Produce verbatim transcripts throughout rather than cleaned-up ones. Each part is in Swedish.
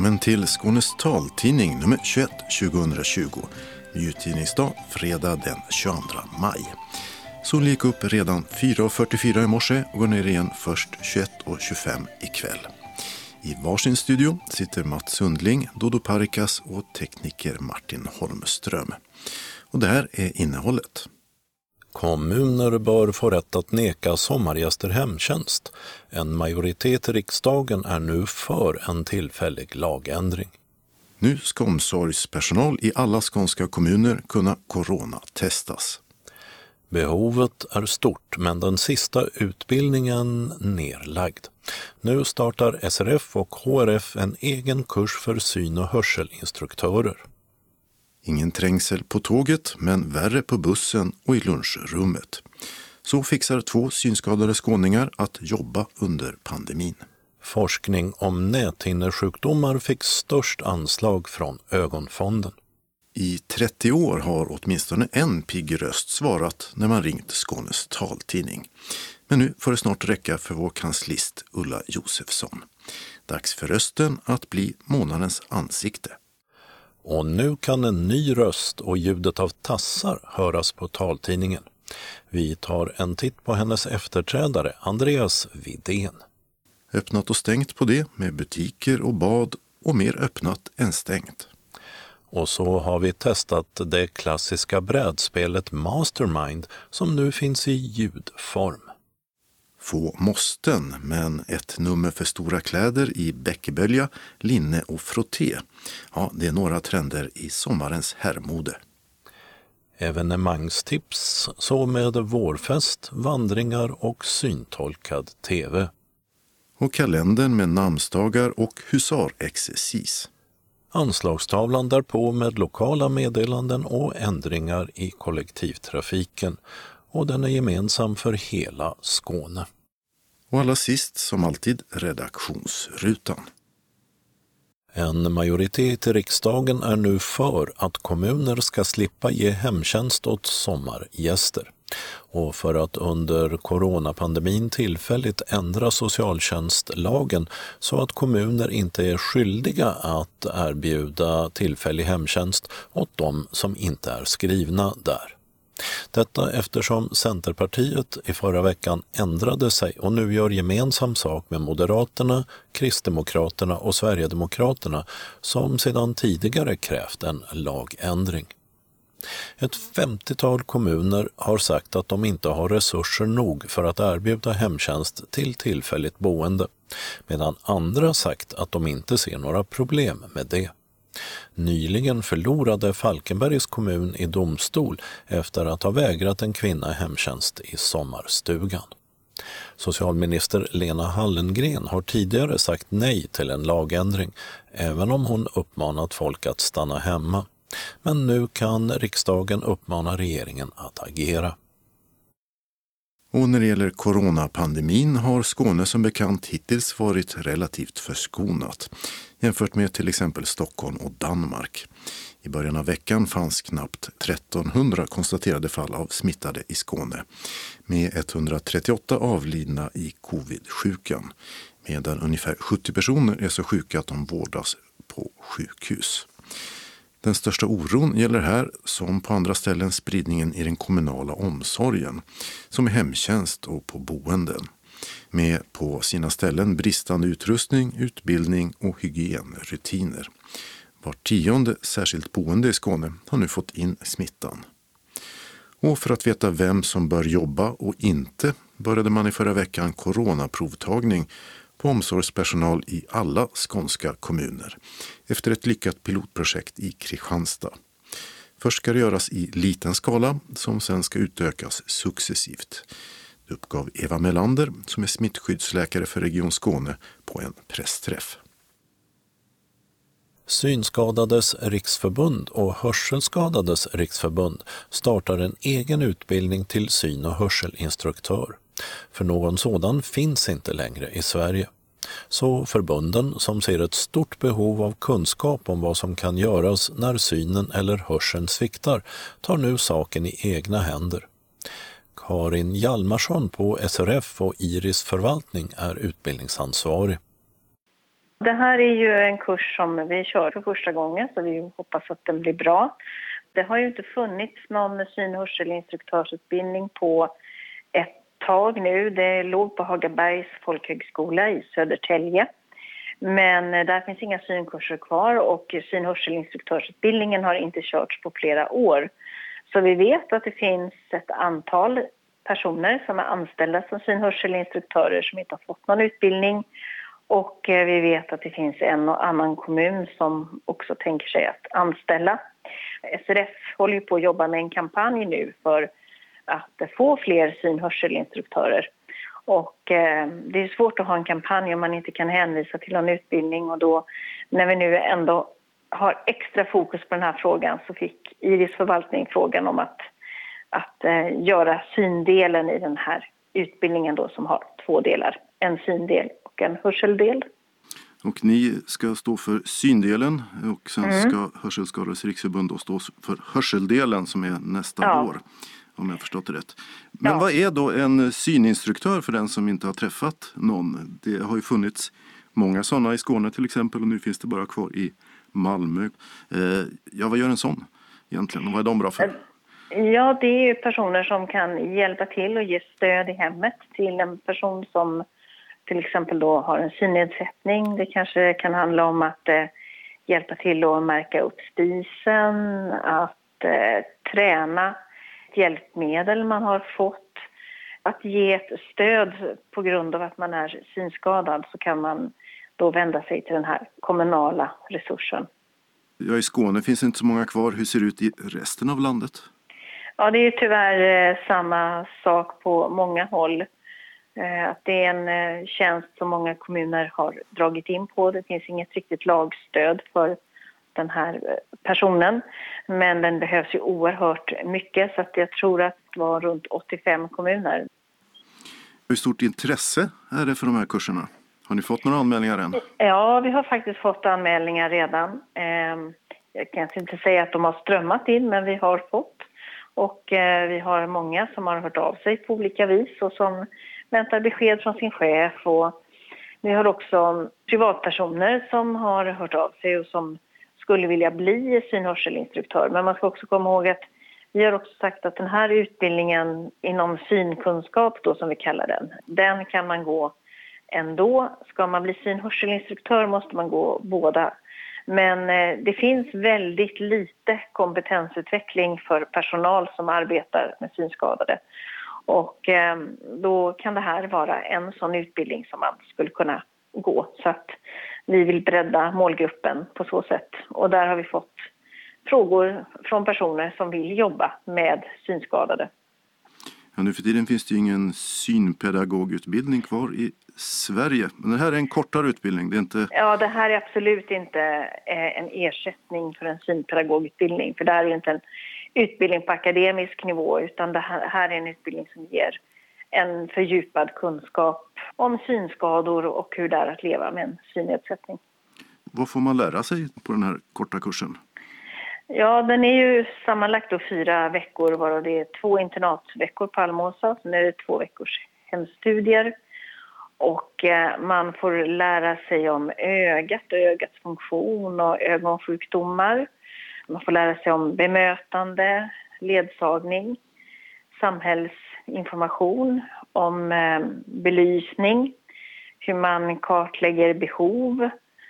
Välkommen till Skånes taltidning nummer tjugoett tjugohundratjugo. Nyutgivningsdag fredag den tjugoandra maj. Solen gick upp redan fyra fyrtiofyra i morse och går ner igen först tjugoett tjugofem ikväll. I varsin studio sitter Mats Sundling, Dodo Parikas och tekniker Martin Holmström. Och det här är innehållet. Kommuner bör få rätt att neka sommargäster hemtjänst. En majoritet i riksdagen är nu för en tillfällig lagändring. Nu ska omsorgspersonal i alla skånska kommuner kunna coronatestas. Behovet är stort, men den sista utbildningen nerlagd. Nu startar S R F och H R F en egen kurs för syn- och hörselinstruktörer. Ingen trängsel på tåget, men värre på bussen och i lunchrummet. Så fixar två synskadade skåningar att jobba under pandemin. Forskning om näthinnesjukdomar fick störst anslag från Ögonfonden. I trettio år har åtminstone en pigg röst svarat när man ringt Skånes taltidning. Men nu får det snart räcka för vår kanslist Ulla Josefsson. Dags för rösten att bli månadens ansikte. Och nu kan en ny röst och ljudet av tassar höras på taltidningen. Vi tar en titt på hennes efterträdare, Andreas Widén. Öppnat och stängt på det med butiker och bad och mer öppnat än stängt. Och så har vi testat det klassiska brädspelet Mastermind som nu finns i ljudform. Få måsten, men ett nummer för stora kläder i bäckebölja, linne och frotté. Ja, det är några trender i sommarens herrmode. Evenemangstips, så med vårfest, vandringar och syntolkad tv. Och kalendern med namnsdagar och husarexercis. Anslagstavlan därpå med lokala meddelanden och ändringar i kollektivtrafiken. Och den är gemensam för hela Skåne. Och allra sist, som alltid, redaktionsrutan. En majoritet i riksdagen är nu för att kommuner ska slippa ge hemtjänst åt sommargäster. Och för att under coronapandemin tillfälligt ändra socialtjänstlagen så att kommuner inte är skyldiga att erbjuda tillfällig hemtjänst åt de som inte är skrivna där. Detta eftersom Centerpartiet i förra veckan ändrade sig och nu gör gemensam sak med Moderaterna, Kristdemokraterna och Sverigedemokraterna som sedan tidigare krävt en lagändring. Ett femtiotal kommuner har sagt att de inte har resurser nog för att erbjuda hemtjänst till tillfälligt boende, medan andra sagt att de inte ser några problem med det. Nyligen förlorade Falkenbergs kommun i domstol efter att ha vägrat en kvinna hemtjänst i sommarstugan. Socialminister Lena Hallengren har tidigare sagt nej till en lagändring, även om hon uppmanat folk att stanna hemma. Men nu kan riksdagen uppmana regeringen att agera. Och när det gäller coronapandemin har Skåne som bekant hittills varit relativt förskonat jämfört med till exempel Stockholm och Danmark. I början av veckan fanns knappt trettonhundra konstaterade fall av smittade i Skåne med etthundratrettioåtta avlidna i covid-sjukan, medan ungefär sjuttio personer är så sjuka att de vårdas på sjukhus. Den största oron gäller här, som på andra ställen, spridningen i den kommunala omsorgen, som är hemtjänst och på boenden, med på sina ställen bristande utrustning, utbildning och hygienrutiner. Var tionde särskilt boende i Skåne har nu fått in smittan. Och för att veta vem som bör jobba och inte började man i förra veckan coronaprovtagning på omsorgspersonal i alla skånska kommuner efter ett lyckat pilotprojekt i Kristianstad. Först ska det göras i liten skala som sen ska utökas successivt. Det uppgav Eva Melander som är smittskyddsläkare för Region Skåne på en pressträff. Synskadades riksförbund och Hörselskadades riksförbund startar en egen utbildning till syn- och hörselinstruktör. För någon sådan finns inte längre i Sverige. Så förbunden som ser ett stort behov av kunskap om vad som kan göras när synen eller hörseln sviktar tar nu saken i egna händer. Karin Hjalmarsson på S R F och Iris förvaltning är utbildningsansvarig. Det här är ju en kurs som vi kör för första gången, så vi hoppas att den blir bra. Det har ju inte funnits någon syn- och hörselinstruktörsutbildning på ett tag nu. Det låg på Hagabergs folkhögskola i Södertälje. Men där finns inga synkurser kvar och syn- och hörselinstruktörsutbildningen har inte körts på flera år. Så vi vet att det finns ett antal personer som är anställda som syn- och hörselinstruktörer som inte har fått någon utbildning. Och vi vet att det finns en och annan kommun som också tänker sig att anställa. S R F håller ju på att jobba med en kampanj nu för att få fler syn- och hörselinstruktörer. Och eh, det är svårt att ha en kampanj om man inte kan hänvisa till någon utbildning. Och då, när vi nu ändå har extra fokus på den här frågan, så fick Iris förvaltning frågan om att, att eh, göra syndelen i den här utbildningen då, som har två delar. En syndel och en hörseldel. Och ni ska stå för syndelen och sen Mm. ska Hörselskadades riksförbund då stå för hörseldelen som är nästa Ja. år. Om jag förstått det rätt. Men Ja. vad är då en syninstruktör för den som inte har träffat någon? Det har ju funnits många sådana i Skåne till exempel, och nu finns det bara kvar i Malmö. Eh, ja, vad gör en sån egentligen och vad är de bra för? Ja, det är ju personer som kan hjälpa till och ge stöd i hemmet till en person som till exempel då har en synnedsättning. Det kanske kan handla om att eh, hjälpa till att märka upp spisen, att eh, träna hjälpmedel man har fått. Att ge ett stöd på grund av att man är synskadad, så kan man då vända sig till den här kommunala resursen. Ja, i Skåne finns det inte så många kvar. Hur ser det ut i resten av landet? Ja, det är tyvärr eh, samma sak på många håll. Eh, att det är en eh, tjänst som många kommuner har dragit in på. Det finns inget riktigt lagstöd för den här personen. Men den behövs ju oerhört mycket, så att jag tror att det var runt åttiofem kommuner. Hur stort intresse är det för de här kurserna? Har ni fått några anmälningar än? Ja, vi har faktiskt fått anmälningar redan. Jag kan inte säga att de har strömmat in, men vi har fått. Och vi har många som har hört av sig på olika vis och som väntar besked från sin chef. Och vi har också privatpersoner som har hört av sig och som skulle vilja bli syn- och hörselinstruktör. Men man ska också komma ihåg att vi har också sagt att den här utbildningen inom synkunskap då, som vi kallar den, den kan man gå ändå. Ska man bli syn- och hörselinstruktör måste man gå båda. Men eh, det finns väldigt lite kompetensutveckling för personal som arbetar med synskadade. Och eh, då kan det här vara en sån utbildning som man skulle kunna gå. Så att vi vill bredda målgruppen på så sätt. Och där har vi fått frågor från personer som vill jobba med synskadade. Ja, nu för tiden finns det ju ingen synpedagogutbildning kvar i Sverige. Men det här är en kortare utbildning. Det är inte... Ja, det här är absolut inte en ersättning för en synpedagogutbildning. För det här är inte en utbildning på akademisk nivå, utan det här är en utbildning som ger en fördjupad kunskap om synskador och hur det är att leva med en synnedsättning. Vad får man lära sig på den här korta kursen? Ja, den är ju sammanlagt då fyra veckor, varav det är två internatveckor på Almåsa. Sen är det två veckors hemstudier. Och eh, man får lära sig om ögat och ögats funktion och ögonsjukdomar. Man får lära sig om bemötande, ledsagning, samhällsinformation, om eh, belysning, hur man kartlägger behov,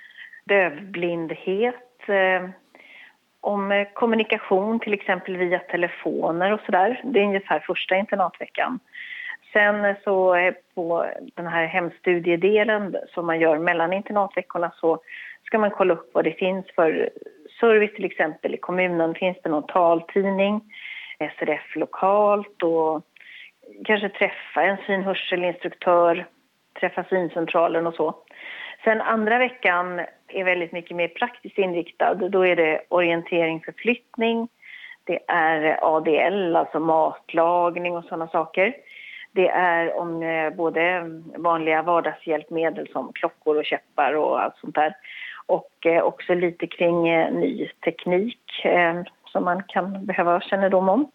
dövblindhet, eh, om kommunikation till exempel via telefoner och sådär. Det är ungefär första internatveckan. Sen så på den här hemstudiedelen som man gör mellan internatveckorna så ska man kolla upp vad det finns för service till exempel i kommunen. Finns det någon taltidning, S R F lokalt och kanske träffa en syn- och hörselinstruktör, träffa syncentralen och så. Sen andra veckan är väldigt mycket mer praktiskt inriktad. Då är det orientering för flyttning, det är A D L, alltså matlagning och sådana saker. Det är om både vanliga vardagshjälpmedel som klockor och käppar och allt sånt där. Och också lite kring ny teknik som man kan behöva kännedom om.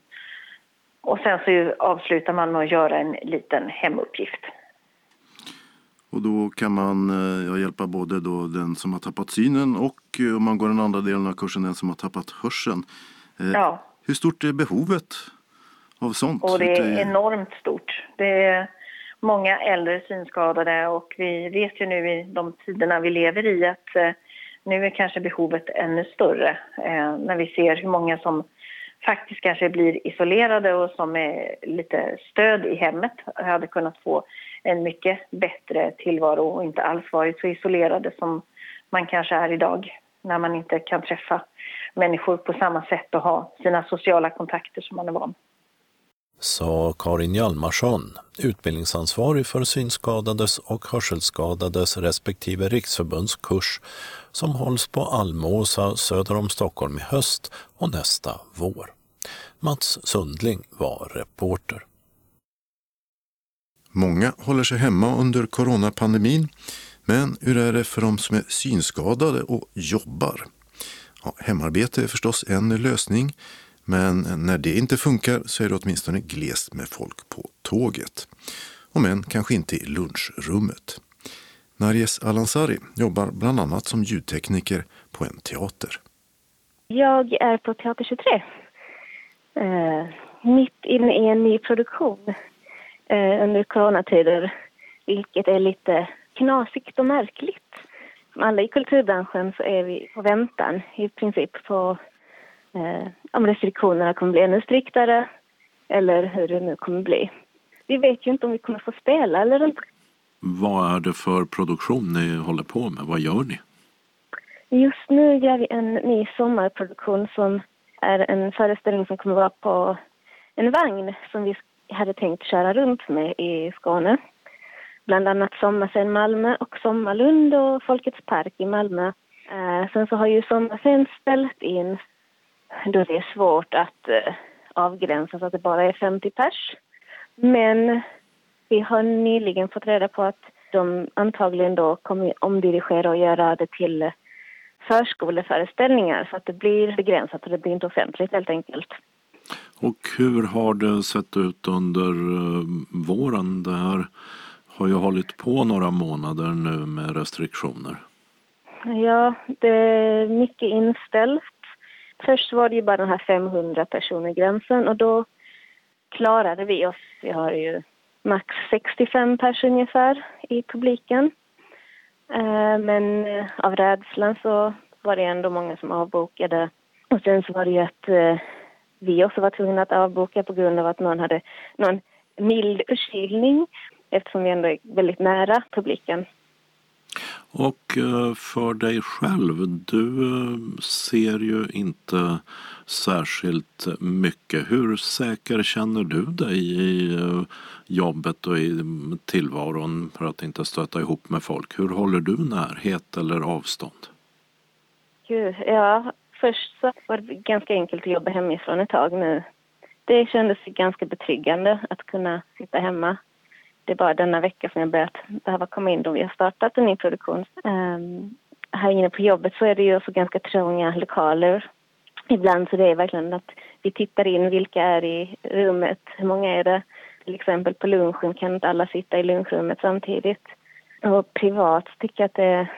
Och sen så avslutar man med att göra en liten hemuppgift. Och då kan man ja, hjälpa både då den som har tappat synen och om man går den andra delen av kursen den som har tappat hörseln. Ja. Hur stort är behovet av sånt? Och det är enormt stort. Det är många äldre synskadade och vi vet ju nu i de tiderna vi lever i att eh, nu är kanske behovet ännu större eh, när vi ser hur många som faktiskt kanske blir isolerade och som är lite stöd i hemmet hade kunnat få en mycket bättre tillvaro och inte alls varit så isolerade som man kanske är idag när man inte kan träffa människor på samma sätt och ha sina sociala kontakter som man är van. Sa Karin Hjalmarsson, utbildningsansvarig för synskadades och hörselskadades respektive riksförbundskurs som hålls på Almåsa söder om Stockholm i höst och nästa vår. Mats Sundling var reporter. Många håller sig hemma under coronapandemin, men hur är det för de som är synskadade och jobbar? Ja, hemarbete är förstås en lösning, men när det inte funkar så är det åtminstone glest med folk på tåget. Och men kanske inte i lunchrummet. Narjes Alansari jobbar bland annat som ljudtekniker på en teater. Jag är på Teater tjugotre. Eh, mitt inne i en ny produktion eh, under coronatider, vilket är lite knasigt och märkligt. Som alla i kulturbranschen så är vi på väntan i princip på eh, om restriktionerna kommer bli ännu striktare eller hur det nu kommer bli. Vi vet ju inte om vi kommer få spela eller inte. Vad är det för produktion ni håller på med? Vad gör ni? Just nu gör vi en ny sommarproduktion som är en föreställning som kommer vara på en vagn som vi hade tänkt köra runt med i Skåne. Bland annat Sommarscen Malmö och Sommarlund och Folkets park i Malmö. Eh, sen så har ju Sommarscen ställt in då det är svårt att eh, avgränsa så att det bara är femtio pers. Men vi har nyligen fått reda på att de antagligen då kommer omdirigera och göra det till förskoleföreställningar så att det blir begränsat och det blir inte offentligt helt enkelt. Och hur har det sett ut under våren? Det här har ju hållit på några månader nu med restriktioner. Ja, det är mycket inställt. Först var det ju bara den här femhundra personer gränsen och då klarade vi oss. Vi har ju max sextiofem personer ungefär i publiken. Men av rädslan så var det ändå många som avbokade. Och sen så var det ju att vi också var tvungna att avboka på grund av att någon hade någon mild förkylning eftersom vi ändå är väldigt nära publiken. Och för dig själv, du ser ju inte särskilt mycket. Hur säker känner du dig i jobbet och i tillvaron för att inte stöta ihop med folk? Hur håller du närhet eller avstånd? Gud, ja, först så var det ganska enkelt att jobba hemifrån ett tag nu. Det kändes ganska betryggande att kunna sitta hemma. Det är bara denna vecka som jag börjat behöva komma in då vi har startat en ny produktion. Um, här inne på jobbet så är det ju också ganska trånga lokaler. Ibland så det är verkligen att vi tittar in vilka är i rummet, hur många är det. Till exempel på lunchen kan inte alla sitta i lunchrummet samtidigt. Och privat tycker jag att det...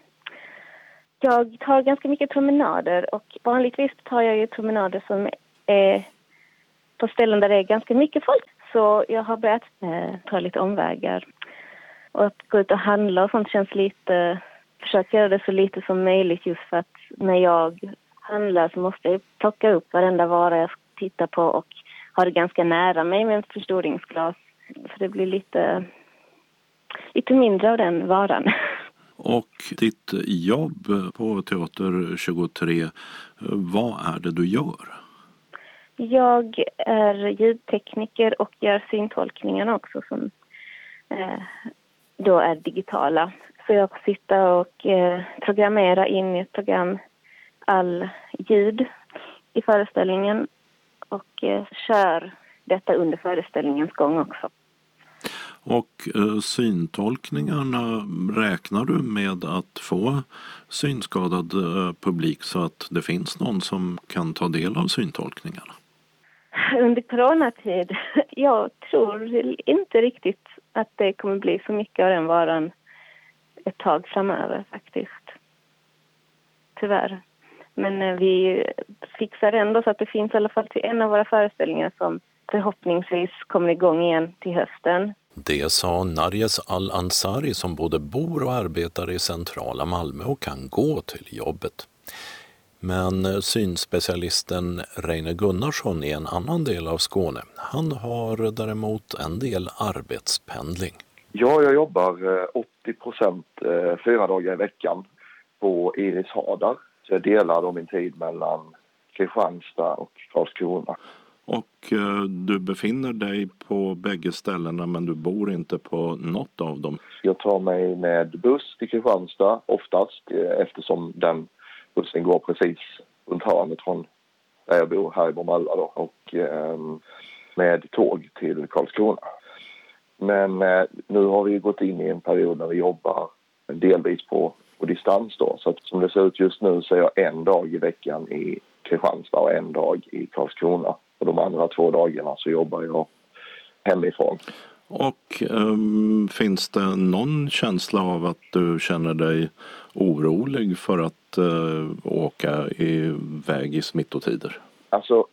Jag tar ganska mycket promenader och vanligtvis tar jag ju promenader som är på ställen där det är ganska mycket folk. Så jag har börjat eh, ta lite omvägar. Och att gå ut och handla och sånt känns lite... Försöka göra det så lite som möjligt just för att när jag handlar så måste jag plocka upp varenda vara jag tittar på och ha det ganska nära mig med en förstoringsglas. Så det blir lite, lite mindre av den varan. Och ditt jobb på Teater tjugotre, vad är det du gör? Jag är ljudtekniker och gör syntolkningarna också som eh, då är digitala. Så jag får sitta och eh, programmera in i ett program all ljud i föreställningen och eh, kör detta under föreställningens gång också. Och eh, syntolkningarna, räknar du med att få synskadad eh, publik så att det finns någon som kan ta del av syntolkningarna? Under coronatid, jag tror inte riktigt att det kommer bli så mycket av den varan ett tag framöver faktiskt. Tyvärr. Men vi fixar ändå så att det finns i alla fall till en av våra föreställningar som förhoppningsvis kommer igång igen till hösten. Det sa Narjes Al-Ansari som både bor och arbetar i centrala Malmö och kan gå till jobbet. Men synspecialisten Reine Gunnarsson i en annan del av Skåne, han har däremot en del arbetspendling. Ja, jag jobbar åttio procent fyra dagar i veckan på Iris Hadar. Så jag delar då min tid mellan Kristianstad och Karlskrona. Och eh, du befinner dig på bägge ställena men du bor inte på något av dem? Jag tar mig med buss till Kristianstad oftast eh, eftersom den bussen går precis runt hörnet från där jag bor här i Bromölla då. Och eh, med tåg till Karlskrona. Men eh, nu har vi gått in i en period när vi jobbar delvis på, på distans då. Så att som det ser ut just nu så är jag en dag i veckan i Kristianstad och en dag i Karlskrona. Och de andra två dagarna så jobbar jag hemifrån. Och um, finns det någon känsla av att du känner dig orolig för att uh, åka iväg i smittotider? Alltså,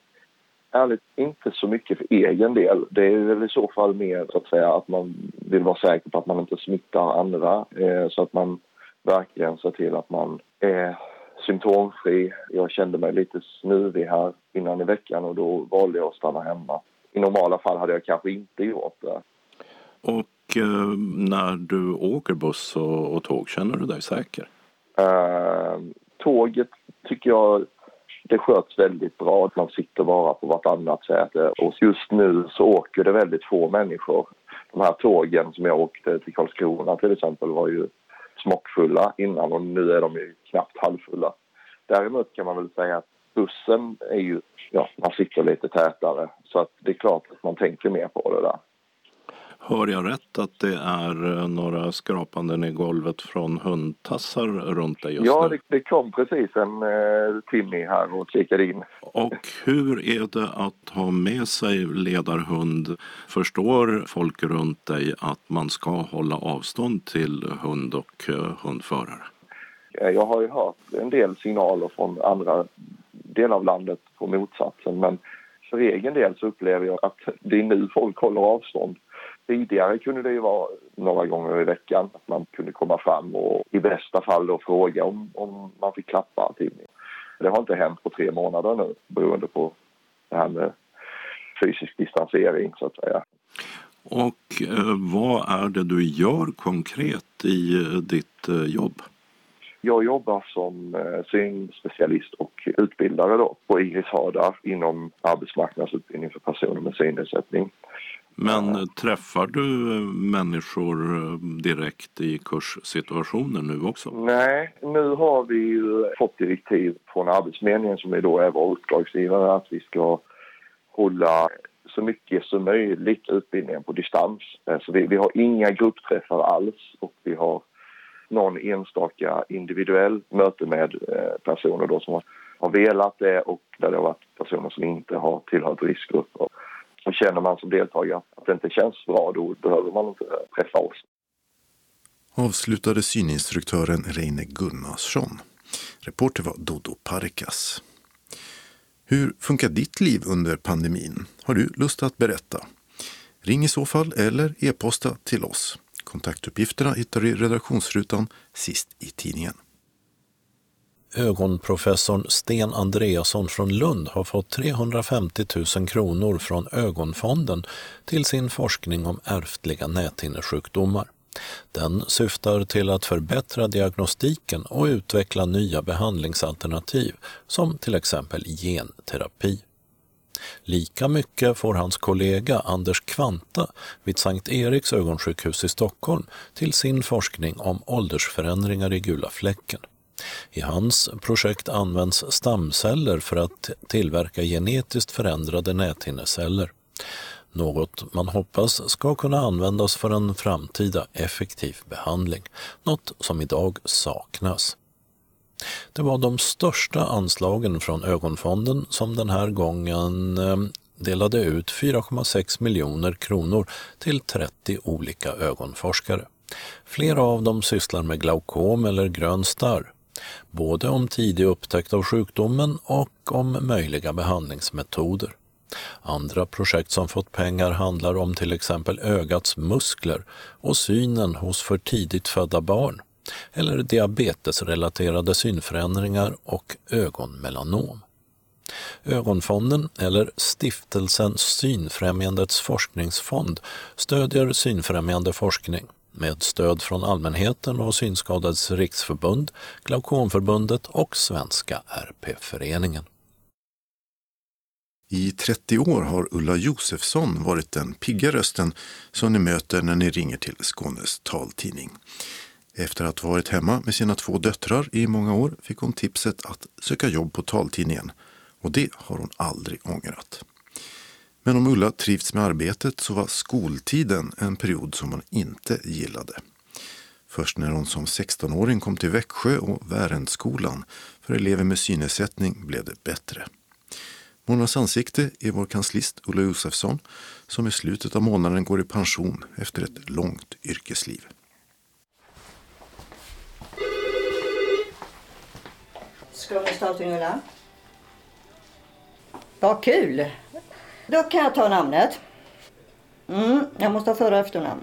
ärligt inte så mycket för egen del. Det är väl i så fall mer så att säga att man vill vara säker på att man inte smittar andra. Eh, så att man verkligen ser till att man är symptomfri. Jag kände mig lite snuvig här innan i veckan och då valde jag att stanna hemma. I normala fall hade jag kanske inte gjort det. Och eh, när du åker buss och, och tåg, känner du dig säker? Uh, tåget tycker jag det sköts väldigt bra. Att man sitter bara på vartannat säte. Och just nu så åker det väldigt få människor. De här tågen som jag åkte till Karlskrona till exempel var ju smockfulla innan och nu är de ju knappt halvfulla. Däremot kan man väl säga att bussen är ju, ja, man sitter lite tätare så att det är klart att man tänker mer på det där. Hör jag rätt att det är några skrapanden i golvet från hundtassar runt dig just ja, nu? Ja, det, det kom precis en eh, Timmy här och kikade in. Och hur är det att ha med sig ledarhund? Förstår folk runt dig att man ska hålla avstånd till hund och uh, hundförare? Jag har ju hört en del signaler från andra delar av landet på motsatsen. Men för egen del så upplever jag att det är nu folk håller avstånd. Tidigare kunde det ju vara några gånger i veckan att man kunde komma fram och i bästa fall då fråga om, om man fick klappa till. Det har inte hänt på tre månader nu beroende på det här med fysisk distansering så att säga. Och eh, vad är det du gör konkret i eh, ditt eh, jobb? Jag jobbar som eh, synspecialist och utbildare då på Iris Hadar inom arbetsmarknadsutbildning för personer med synnedsättning. Men träffar du människor direkt i kurssituationer nu också? Nej, nu har vi ju fått direktiv från Arbetsförmedlingen som är då är vår uppdragsgivare att vi ska hålla så mycket som möjligt utbildningen på distans. Så vi, vi har inga gruppträffar alls och vi har någon enstaka individuell möte med personer då som har, har velat det och där det har varit personer som inte har tillhört riskgrupper. Och känner man som deltagare att det inte känns bra, då behöver man inte träffa oss. Avslutade syninstruktören Reine Gunnarsson. Reporter var Dodo Parkas. Hur funkar ditt liv under pandemin? Har du lust att berätta? Ring i så fall eller e-posta till oss. Kontaktuppgifterna hittar du i redaktionsrutan sist i tidningen. Ögonprofessorn Sten Andreasson från Lund har fått trehundrafemtio tusen kronor från Ögonfonden till sin forskning om ärftliga näthinnesjukdomar. Den syftar till att förbättra diagnostiken och utveckla nya behandlingsalternativ som till exempel genterapi. Lika mycket får hans kollega Anders Kvanta vid Sankt Eriks ögonsjukhus i Stockholm till sin forskning om åldersförändringar i gula fläcken. I hans projekt används stamceller för att tillverka genetiskt förändrade näthinneceller. Något man hoppas ska kunna användas för en framtida effektiv behandling, något som idag saknas. Det var de största anslagen från Ögonfonden som den här gången delade ut fyra komma sex miljoner kronor till trettio olika ögonforskare. Flera av dem sysslar med glaukom eller grön starr, både om tidig upptäckt av sjukdomen och om möjliga behandlingsmetoder. Andra projekt som fått pengar handlar om till exempel ögats muskler och synen hos för tidigt födda barn, eller diabetesrelaterade synförändringar och ögonmelanom. Ögonfonden, eller stiftelsen Synfrämjandets forskningsfond, stödjer synfrämjande forskning med stöd från allmänheten och Synskadades riksförbund, Glaukomförbundet och Svenska R P-föreningen. I trettio år har Ulla Josefsson varit den pigga rösten som ni möter när ni ringer till Skånes taltidning. Efter att ha varit hemma med sina två döttrar i många år fick hon tipset att söka jobb på taltidningen, och det har hon aldrig ångrat. Men om Ulla trivts med arbetet så var skoltiden en period som hon inte gillade. Först när hon som sextonåring kom till Växjö och Värendskolan för elever med synnedsättning blev det bättre. Månadens ansikte är vår kanslist Ulla Josefsson, som i slutet av månaden går i pension efter ett långt yrkesliv. Skånes taltidning, Ulla. Vad kul! Då kan jag ta namnet. Mm, jag måste ha föra efternamn.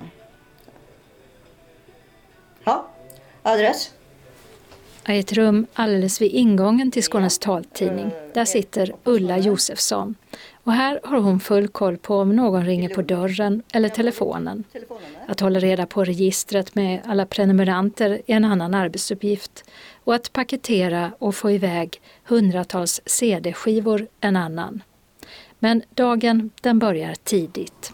Ja, adress. I ett rum alldeles vid ingången till Skånes taltidning, där sitter Ulla Josefsson. Och här har hon full koll på om någon ringer på dörren eller telefonen. Att hålla reda på registret med alla prenumeranter är en annan arbetsuppgift. Och att paketera och få iväg hundratals C D-skivor en annan. Men dagen, den börjar tidigt.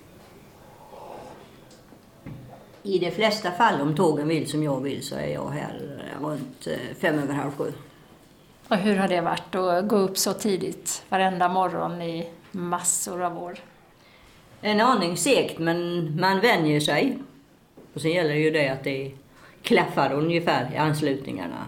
I de flesta fall, om tågen vill som jag vill, så är jag här runt fem över halv sju. Och hur har det varit att gå upp så tidigt varenda morgon i massor av år? En aning segt, men man vänjer sig. Och sen gäller ju det att det klaffar ungefär i anslutningarna.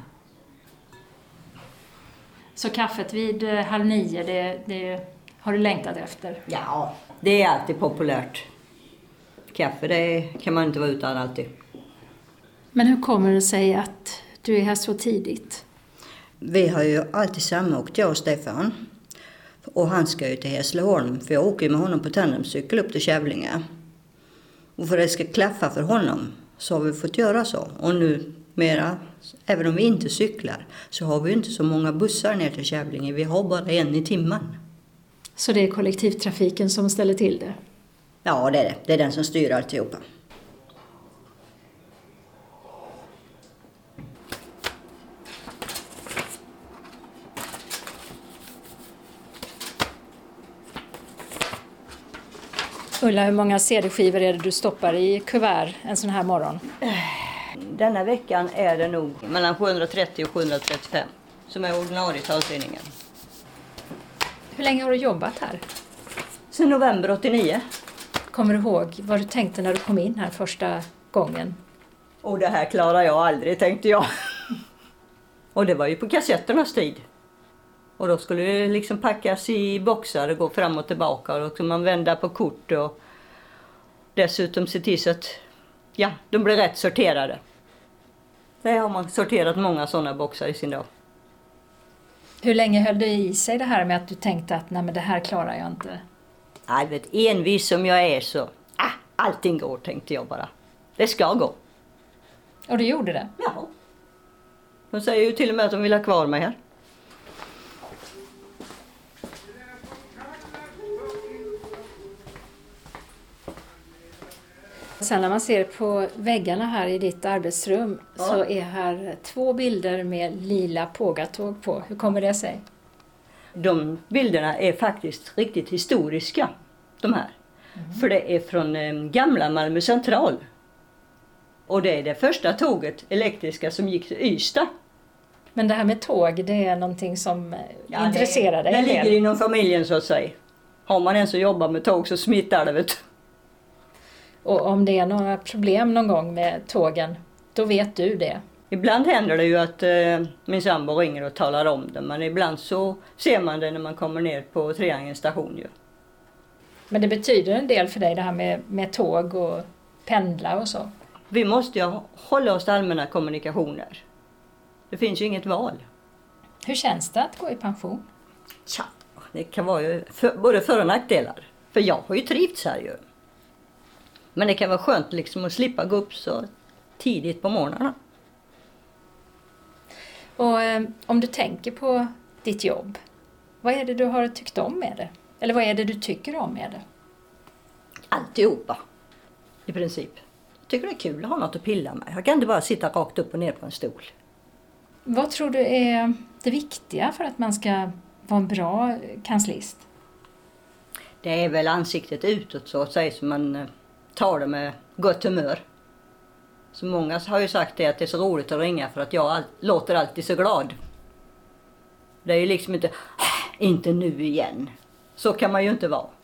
Så kaffet vid halv nio, det, det har du längtat efter? Ja, det är alltid populärt. Kaffe, det kan man inte vara utan alltid. Men hur kommer det sig att du är här så tidigt? Vi har ju alltid samåkt, jag och Stefan. Och han ska ju till Hässleholm, för jag åker med honom på tandemcykel upp till Kävlinge. Och för att det ska klaffa för honom så har vi fått göra så. Och nu mera, även om vi inte cyklar, så har vi inte så många bussar ner till Kävlinge. Vi har bara en i timmen. Så det är kollektivtrafiken som ställer till det? Ja, det är det. Det är den som styr alltihopa. Ulla, hur många C D-skivor är det du stoppar i kuvert en sån här morgon? Denna veckan är det nog mellan sjuhundratrettio och sjuhundratrettiofem som är ordinarie taltidningen. Hur länge har du jobbat här? Sen november åttionio. Kommer du ihåg vad du tänkte när du kom in här första gången? Och det här klarar jag aldrig, tänkte jag. Och det var ju på kassetternas tid. Och då skulle det liksom packas i boxar och gå fram och tillbaka. Och då skulle man vända på kort och dessutom se till så att ja, de blir rätt sorterade. Det har man sorterat många sådana boxar i sin dag. Hur länge höll det i sig det här med att du tänkte att nej, men det här klarar jag inte? Jag vet, envis som jag är så, ah, allting går, tänkte jag bara. Det ska gå. Och du gjorde det? Ja. De säger ju till och med att de vill ha kvar mig här. Sen när man ser på väggarna här i ditt arbetsrum ja. Så är här två bilder med lila pågatåg på. Hur kommer det sig? De bilderna är faktiskt riktigt historiska, de här. Mm. För det är från eh, gamla Malmö central. Och det är det första tåget, elektriska, som gick till Ystad. Men det här med tåg, det är någonting som ja, intresserar dig? Det, det ligger inom familjen så att säga. Har man en som jobbar med tåg så smittar det, vet du. Och om det är några problem någon gång med tågen, då vet du det? Ibland händer det ju att eh, min sambo ringer och talar om det. Men ibland så ser man det när man kommer ner på Triangelns station ju. Men det betyder en del för dig det här med, med tåg och pendla och så? Vi måste ju hålla oss till allmänna kommunikationer. Det finns ju inget val. Hur känns det att gå i pension? Tja, det kan vara ju för, både för- och nackdelar. För jag har ju trivts här ju. Men det kan vara skönt liksom att slippa gå upp så tidigt på morgnarna. Och eh, om du tänker på ditt jobb, vad är det du har tyckt om med det? Eller vad är det du tycker om med det? Alltihopa, i princip. Jag tycker det är kul att ha något att pilla med. Jag kan inte bara sitta rakt upp och ner på en stol. Vad tror du är det viktiga för att man ska vara en bra kanslist? Det är väl ansiktet utåt så att säga, så man tar det med gott humör. Så många har ju sagt det att det är så roligt att ringa för att jag all- låter alltid så glad. Det är ju liksom inte, inte nu igen. Så kan man ju inte vara.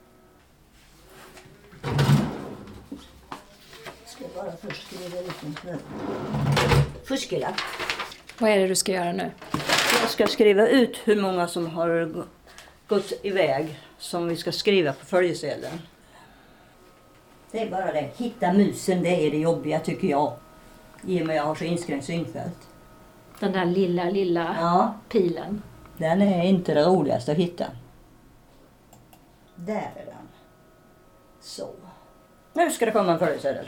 Jag ska bara först skriva ut en snö. Fuskelapp. Vad är det du ska göra nu? Jag ska skriva ut hur många som har gått iväg som vi ska skriva på följesedeln. Det är bara det. Hitta musen, det är det jobbiga tycker jag. I och med att jag har så inskränkt synfält. Den där lilla, lilla Ja, pilen. den är inte det roligaste att hitta. Där är den. Så. Nu ska det komma en följesedel.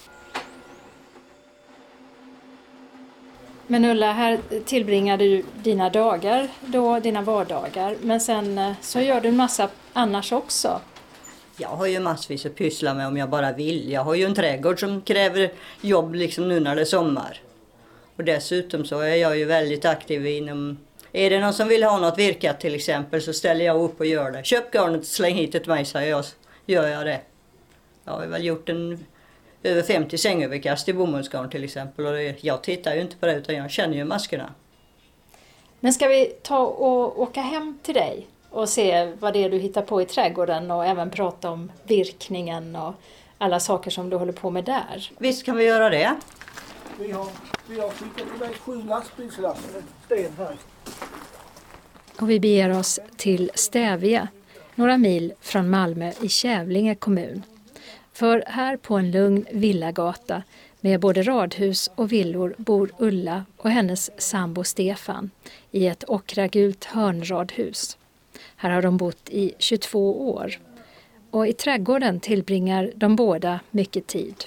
Men Ulla, här tillbringar du dina dagar, då dina vardagar. Men sen eh, så gör du en massa annars också. Jag har ju massvis att pyssla med om jag bara vill. Jag har ju en trädgård som kräver jobb liksom nu när det är sommar. Och dessutom så är jag ju väldigt aktiv inom... Är det någon som vill ha något virkat till exempel så ställer jag upp och gör det. Köp garnet och släng hit ett mig, säger jag, gör jag det. Jag har väl gjort en, över femtio sängöverkast i bomullsgarn till exempel. Och det, jag tittar ju inte på det utan jag känner ju maskerna. Men ska vi ta och åka hem till dig och se vad det är du hittar på i trädgården och även prata om virkningen och alla saker som du håller på med där? Visst kan vi göra det. Vi har, vi har skickat iväg sju lastbilslass med sten här. Och vi beger oss till Stävje, några mil från Malmö i Kävlinge kommun. För här på en lugn villagata med både radhus och villor bor Ulla och hennes sambo Stefan i ett ockragult hörnradhus. Här har de bott i tjugotvå år. Och i trädgården tillbringar de båda mycket tid.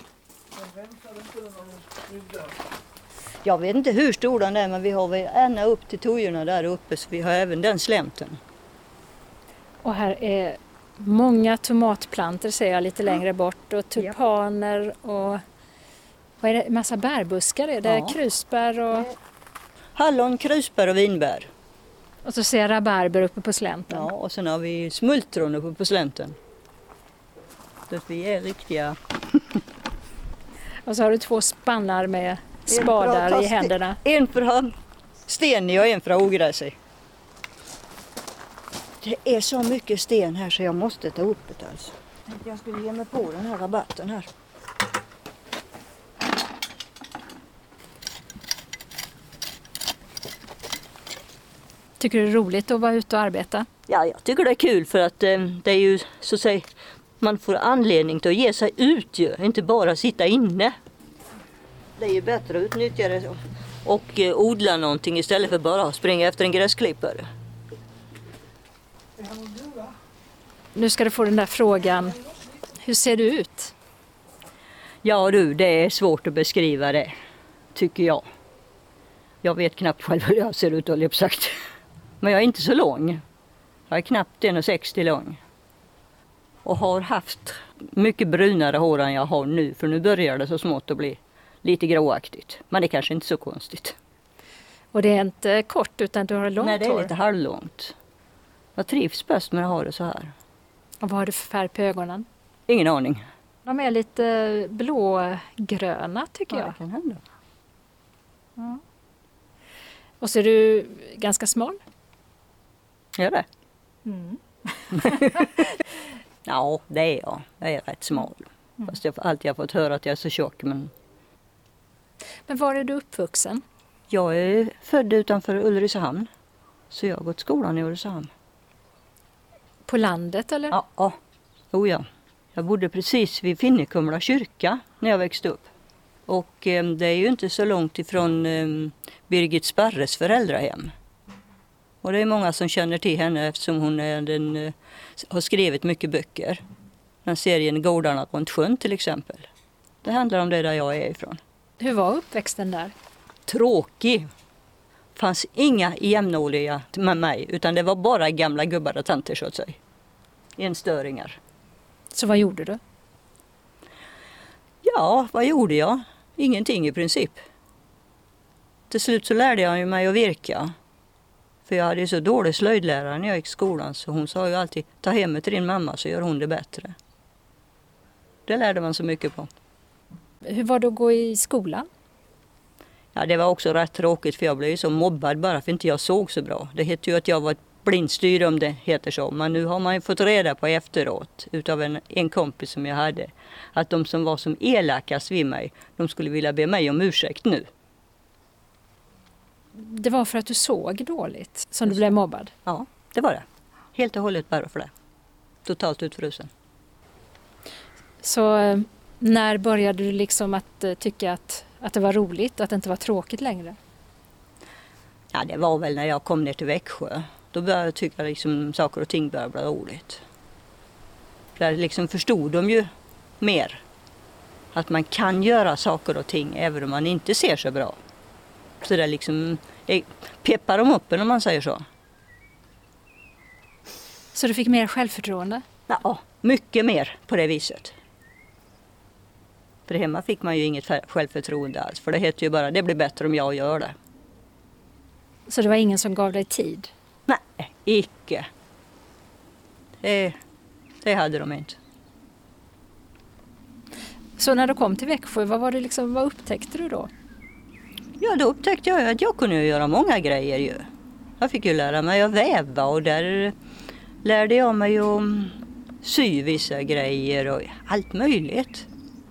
Jag vet inte hur stor den är men vi har väl ända upp till tojorna där uppe så vi har även den slänten. Och här är många tomatplanter ser jag lite längre bort och tulpaner och vad är det? Massa bärbuskar är det? Ja. Krusbär och... Hallon, krusbär och vinbär. Och så ser jag rabarber uppe på slänten. Ja, och sen har vi smultron uppe på slänten. Så att vi är riktiga... Och så har du två spannar med spadar i händerna. En för att ha sten i och en för att ha ogräs i. Det är så mycket sten här så jag måste ta upp det alltså. Jag skulle ge mig på den här rabatten här. Tycker du det är roligt att vara ute och arbeta? Ja, jag tycker det är kul för att eh, det är ju så att säga, man får anledning till att ge sig ut ju, inte bara sitta inne. Det är ju bättre att utnyttja det och eh, odla någonting istället för bara att springa efter en gräsklippare. Nu ska du få den där frågan. Hur ser du ut? Ja du, det är svårt att beskriva det, tycker jag. Jag vet knappt själv hur jag ser ut, har jag sagt. Men jag är inte så lång. Jag är knappt en komma sextio lång. Och har haft mycket brunare hår än jag har nu. För nu börjar det så smått att bli lite gråaktigt. Men det är kanske inte så konstigt. Och det är inte kort utan du har långt hår? Nej, det är lite halvlångt. Jag trivs bäst med att ha det så här. Och vad har du för färg på ögonen? Ingen aning. De är lite blågröna tycker Ja, jag. det kan hända. Ja. Och så är du ganska smal? Är det? Mm. Ja, det är jag. Jag är rätt smal. Mm. Fast jag har alltid fått höra att jag är så tjock. Men... men var är du uppvuxen? Jag är född utanför Ulricehamn. Så jag har gått skolan i Ulricehamn. På landet eller? Ja, ja. Oh, ja. Jag bodde precis vid Finnekumla kyrka när jag växte upp. Och eh, det är ju inte så långt ifrån eh, Birgit Sparres föräldrahem. Och det är många som känner till henne eftersom hon är den, eh, har skrivit mycket böcker. Den serien Gårdarna runt sjön till exempel. Det handlar om det där jag är ifrån. Hur var uppväxten där? Tråkig. Fanns inga jämnåriga med mig utan det var bara gamla gubbar och tanter så att säga. Enstöringar. Så vad gjorde du? Ja, vad gjorde jag? Ingenting i princip. Till slut så lärde jag mig att virka. För jag hade ju så dålig slöjdlärare när jag gick i skolan så hon sa ju alltid ta hem till din mamma så gör hon det bättre. Det lärde man så mycket på. Hur var det att gå i skolan? Ja, det var också rätt tråkigt för jag blev ju så mobbad bara för inte jag såg så bra. Det heter ju att jag var ett blindstyr om det heter så. Men nu har man ju fått reda på efteråt utav en, en kompis som jag hade. Att de som var som elakast vid mig, de skulle vilja be mig om ursäkt nu. Det var för att du såg dåligt som du blev mobbad? Ja, det var det. Helt och hållet bara för det. Totalt utfrusen. Så när började du liksom att tycka att, att det var roligt, att det inte var tråkigt längre? Ja, det var väl när jag kom ner till Växjö. Då började jag tycka liksom saker och ting började bli roligt. Där liksom förstod de ju mer. Att man kan göra saker och ting även om man inte ser så bra. Så det liksom peppar dem upp om man säger så. Så du fick mer självförtroende? Ja, mycket mer på det viset. För hemma fick man ju inget självförtroende alls. För det heter ju bara, det blir bättre om jag gör det. Så det var ingen som gav dig tid? Nej, icke. Det, det hade de inte. Så när du kom till Växjö, vad, var det liksom, vad upptäckte du då? Ja, då upptäckte jag att jag kunde göra många grejer ju. Jag fick ju lära mig att väva och där lärde jag mig att sy vissa grejer och allt möjligt.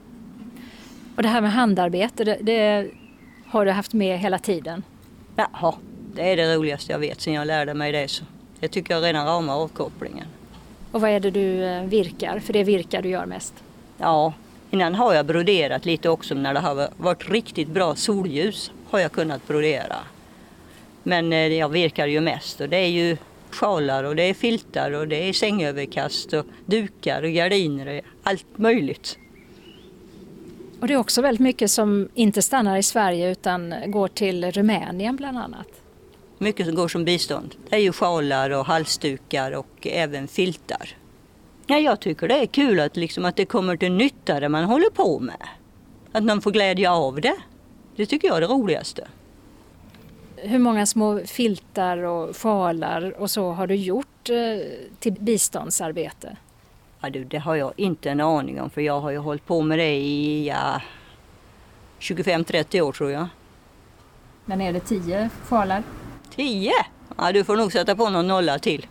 Och det här med handarbete, det, det har du haft med hela tiden? Jaha, det är det roligaste jag vet sen jag lärde mig det. Så. Det tycker jag redan ramar avkopplingen. Och vad är det du virkar? För det virkar du gör mest. Ja, innan har jag broderat lite också när det har varit riktigt bra solljus har jag kunnat brodera. Men jag virkar ju mest och det är ju sjalar och det är filtar och det är sängöverkast och dukar och gardiner och allt möjligt. Och det är också väldigt mycket som inte stannar i Sverige utan går till Rumänien bland annat. Mycket som går som bistånd. Det är ju sjalar och halsdukar och även filtar. Ja, jag tycker det är kul att, liksom, att det kommer till nytta det man håller på med. Att man får glädje av det. Det tycker jag är det roligaste. Hur många små filtar och sjalar och så har du gjort eh, till biståndsarbete? Ja, du, det har jag inte en aning om för jag har ju hållit på med det i ja, tjugofem trettio år tror jag. Men är det tio sjalar? Tio? Ja, du får nog sätta på någon nolla till.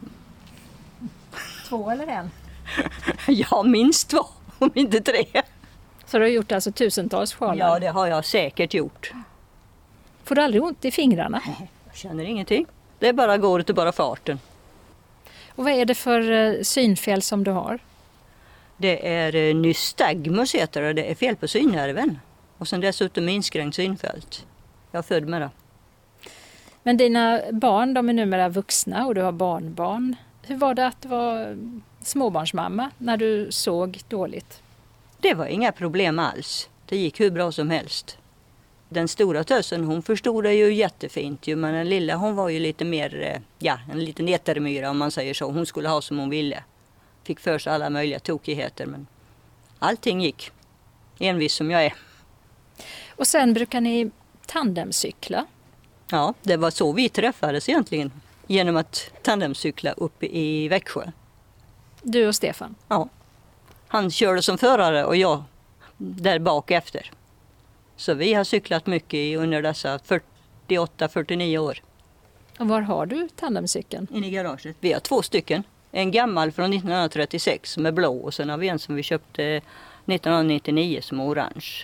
Två eller en? Ja, minst två, om inte tre. Så du har gjort alltså tusentals sjalar? Ja, det har jag säkert gjort. Får du aldrig ont i fingrarna? Nej, jag känner ingenting. Det är bara går det bara farten. Och vad är det för synfel som du har? Det är nystagmus heter det. Det är fel på synnerven. Och sen dessutom inskränkt synfält. Jag är född med det. Men dina barn, de är numera vuxna och du har barnbarn. Hur var det att vara småbarnsmamma när du såg dåligt? Det var inga problem alls. Det gick hur bra som helst. Den stora tösen hon förstod det ju jättefint ju, men den lilla hon var ju lite mer, ja en liten etermyra om man säger så. Hon skulle ha som hon ville. Fick för sig alla möjliga tokigheter men allting gick. Envis som jag är. Och sen brukar ni tandemcykla? Ja, det var så vi träffades egentligen. Genom att tandemcykla uppe i Växjö. Du och Stefan? Ja. Han körde som förare och jag där bak efter. Så vi har cyklat mycket under dessa fyrtioåtta fyrtionio år. Och var har du tandemcykeln? In i garaget. Vi har två stycken. En gammal från nittonhundratrettiosex som är blå och sen har vi en som vi köpte nittonhundranittionio som är orange.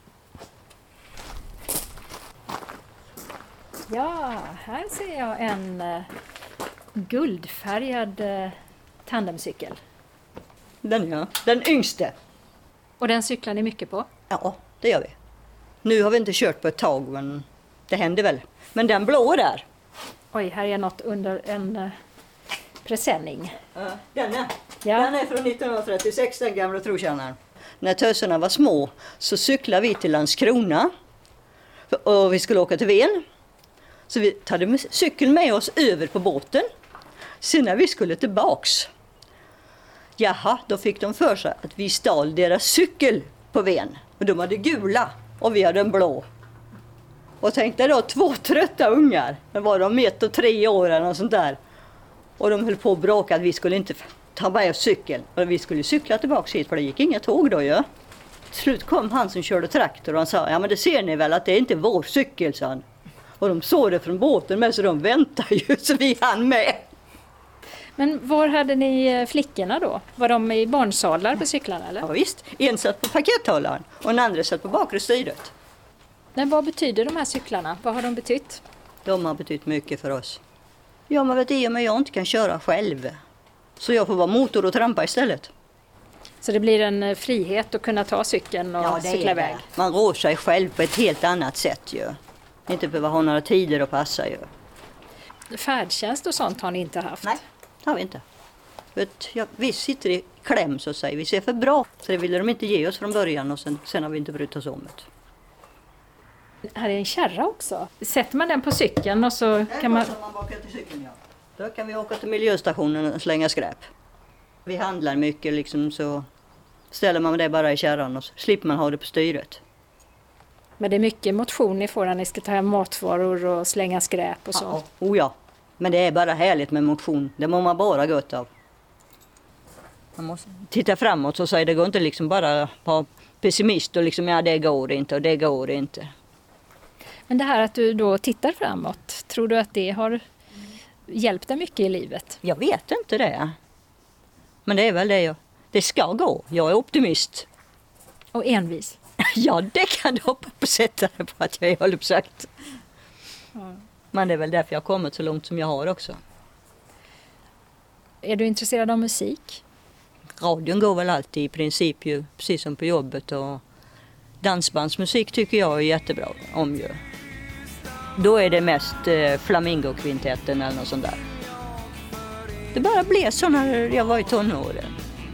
Ja, här ser jag en uh, guldfärgad uh, tandemcykel. Den ja, den yngste. Och den cyklar ni mycket på? Ja, det gör vi. Nu har vi inte kört på ett tag, men det händer väl. Men den blå där. Oj, här är något under en uh, presenning. Ja, den är. Ja. Den är från nittonhundratrettiosex, den gamla trotjänaren. När töserna var små så cyklade vi till Landskrona. Och vi skulle åka till Ven. Så vi hade cykeln med oss över på båten. Sen när vi skulle tillbaks. Jaha, då fick de för sig att vi stal deras cykel på Ven. Och de hade gula och vi hade en blå. Och tänkte då två trötta ungar. Det var de ett och tre år eller något sånt där. Och de höll på att bråka att vi skulle inte ta med oss cykeln. Och vi skulle cykla tillbaka hit för det gick inga tåg då ju. Till slut kom han som körde traktor och han sa, ja men det ser ni väl att det är inte vår cykel, sa han. Och de såg det från båten med så de väntar ju så vi hann med. Men var hade ni flickorna då? Var de i barnsalar på cyklarna eller? Ja visst, en satt på pakethållaren och en andra satt på bakre styret. Men vad betyder de här cyklarna? Vad har de betytt? De har betytt mycket för oss. Ja men vet du, men jag inte kan köra själv. Så jag får vara motor och trampa istället. Så det blir en frihet att kunna ta cykeln och ja, cykla iväg? Man rår sig själv på ett helt annat sätt ju. Inte behöva ha några tider att passa ju. Färdtjänst och sånt har ni inte haft? Nej, det har vi inte. Vet, ja, vi sitter i kläm så att säga. Vi ser för bra. Så det ville de inte ge oss från början och sen, sen har vi inte brytt oss om det. Här är en kärra också. Sätter man den på cykeln och så det kan man... man bakar till cykeln, ja. Då kan vi åka till miljöstationen och slänga skräp. Vi handlar mycket liksom så ställer man det bara i kärran och så slipper man ha det på styret. Men det är mycket motion ni får när ni ska ta hem matvaror och slänga skräp och så. Ja, oh ja. Men det är bara härligt med motion. Det mår man bara gott av. Man måste titta framåt och säga det går inte liksom bara vara pessimist och liksom ja det går inte och det går inte. Men det här att du då tittar framåt, tror du att det har hjälpt dig mycket i livet? Jag vet inte det. Men det är väl det jag... Det ska gå. Jag är optimist. Och envis? Ja, det kan du hoppa på sätta det på att jag är, håller på sagt. Mm. Men det är väl därför jag har kommit så långt som jag har också. Är du intresserad av musik? Radion går väl alltid i princip ju, precis som på jobbet. Och dansbandsmusik tycker jag är jättebra om ju. Då är det mest eh, Flamingokvintetten eller något sånt där. Det bara blev så när jag var i tonåren.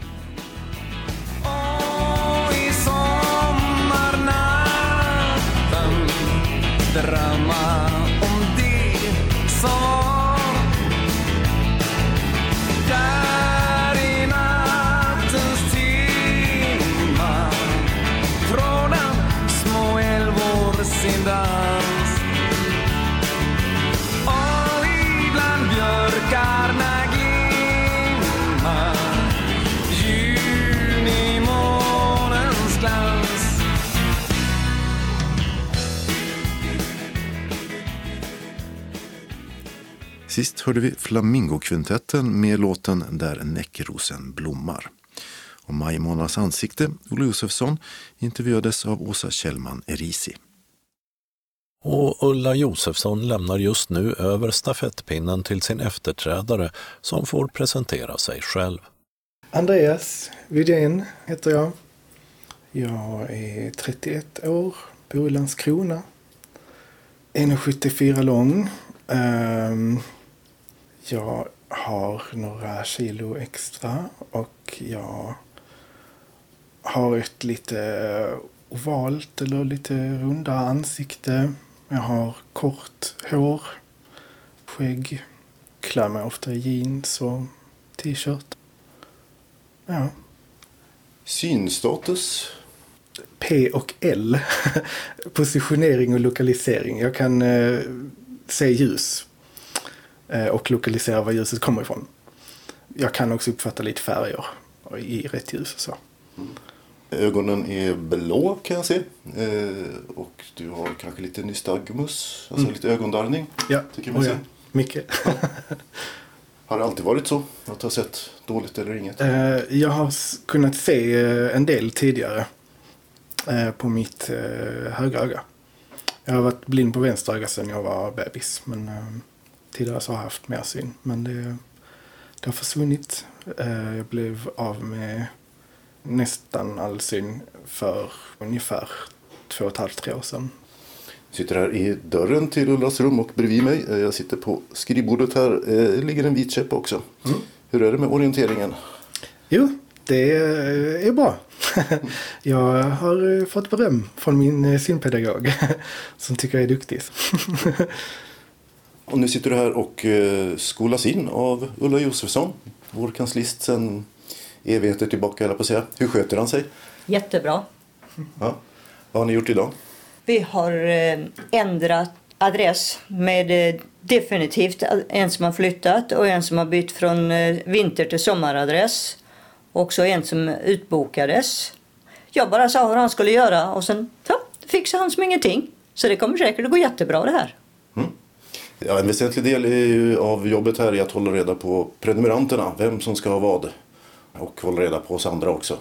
Drömma om det som var där i nattens timmar trådar små älvor sin dans och ibland björkarna glimmar junimånens glans. Sist hörde vi Flamingokvintetten med låten Där näckrosen blommar. Och maj månads ansikte, Ulla Josefsson, intervjuades av Åsa Kjellman Erisi. Och Ulla Josefsson lämnar just nu över stafettpinnen till sin efterträdare som får presentera sig själv. Andreas Widén heter jag. Jag är trettioett år, bor i Landskrona. en komma sjuttiofyra lång. Um, jag har några kilo extra och jag har ett lite ovalt eller lite runda ansikte. Jag har kort hår, skägg, klär mig ofta i jeans och t-shirt. Ja. Synstatus? P och L. Positionering och lokalisering. Jag kan eh, se ljus eh, och lokalisera var ljuset kommer ifrån. Jag kan också uppfatta lite färger i rätt ljus och så. Mm. Ögonen är blå kan jag se. Eh, och du har kanske lite nystagmus, alltså mm. lite ögondarrning. Ja, tycker man oh ja. Mycket. Ja. Har det alltid varit så? Att du har sett dåligt eller inget? Eh, jag har kunnat se en del tidigare eh, på mitt eh, högra öga. Jag har varit blind på vänster öga sedan jag var bebis. Men eh, tidigare så har jag haft mer syn. Men det, det har försvunnit. Eh, jag blev av med nästan all syn för ungefär två och ett halvt, tre år sedan. Jag sitter här i dörren till Ullas rum och bredvid mig, jag sitter på skrivbordet här, eh, ligger en vit käpp också. Mm. Hur är det med orienteringen? Jo, det är bra. Jag har fått beröm från min synpedagog som tycker jag är duktig. Och nu sitter du här och eh, skolas in av Ulla Josefsson, vår kanslist sedan evigheter tillbaka, eller på att säga. Hur sköter han sig? Jättebra. Ja. Vad har ni gjort idag? Vi har eh, ändrat adress med eh, definitivt en som har flyttat och en som har bytt från eh, vinter till sommaradress. Och så en som utbokades. Jag bara sa vad han skulle göra och sen ja, fixade han som ingenting. Så det kommer säkert att gå jättebra det här. Mm. Ja, en väsentlig del är ju av jobbet här är att hålla reda på prenumeranterna. Vem som ska ha vad. Och hålla reda på oss andra också.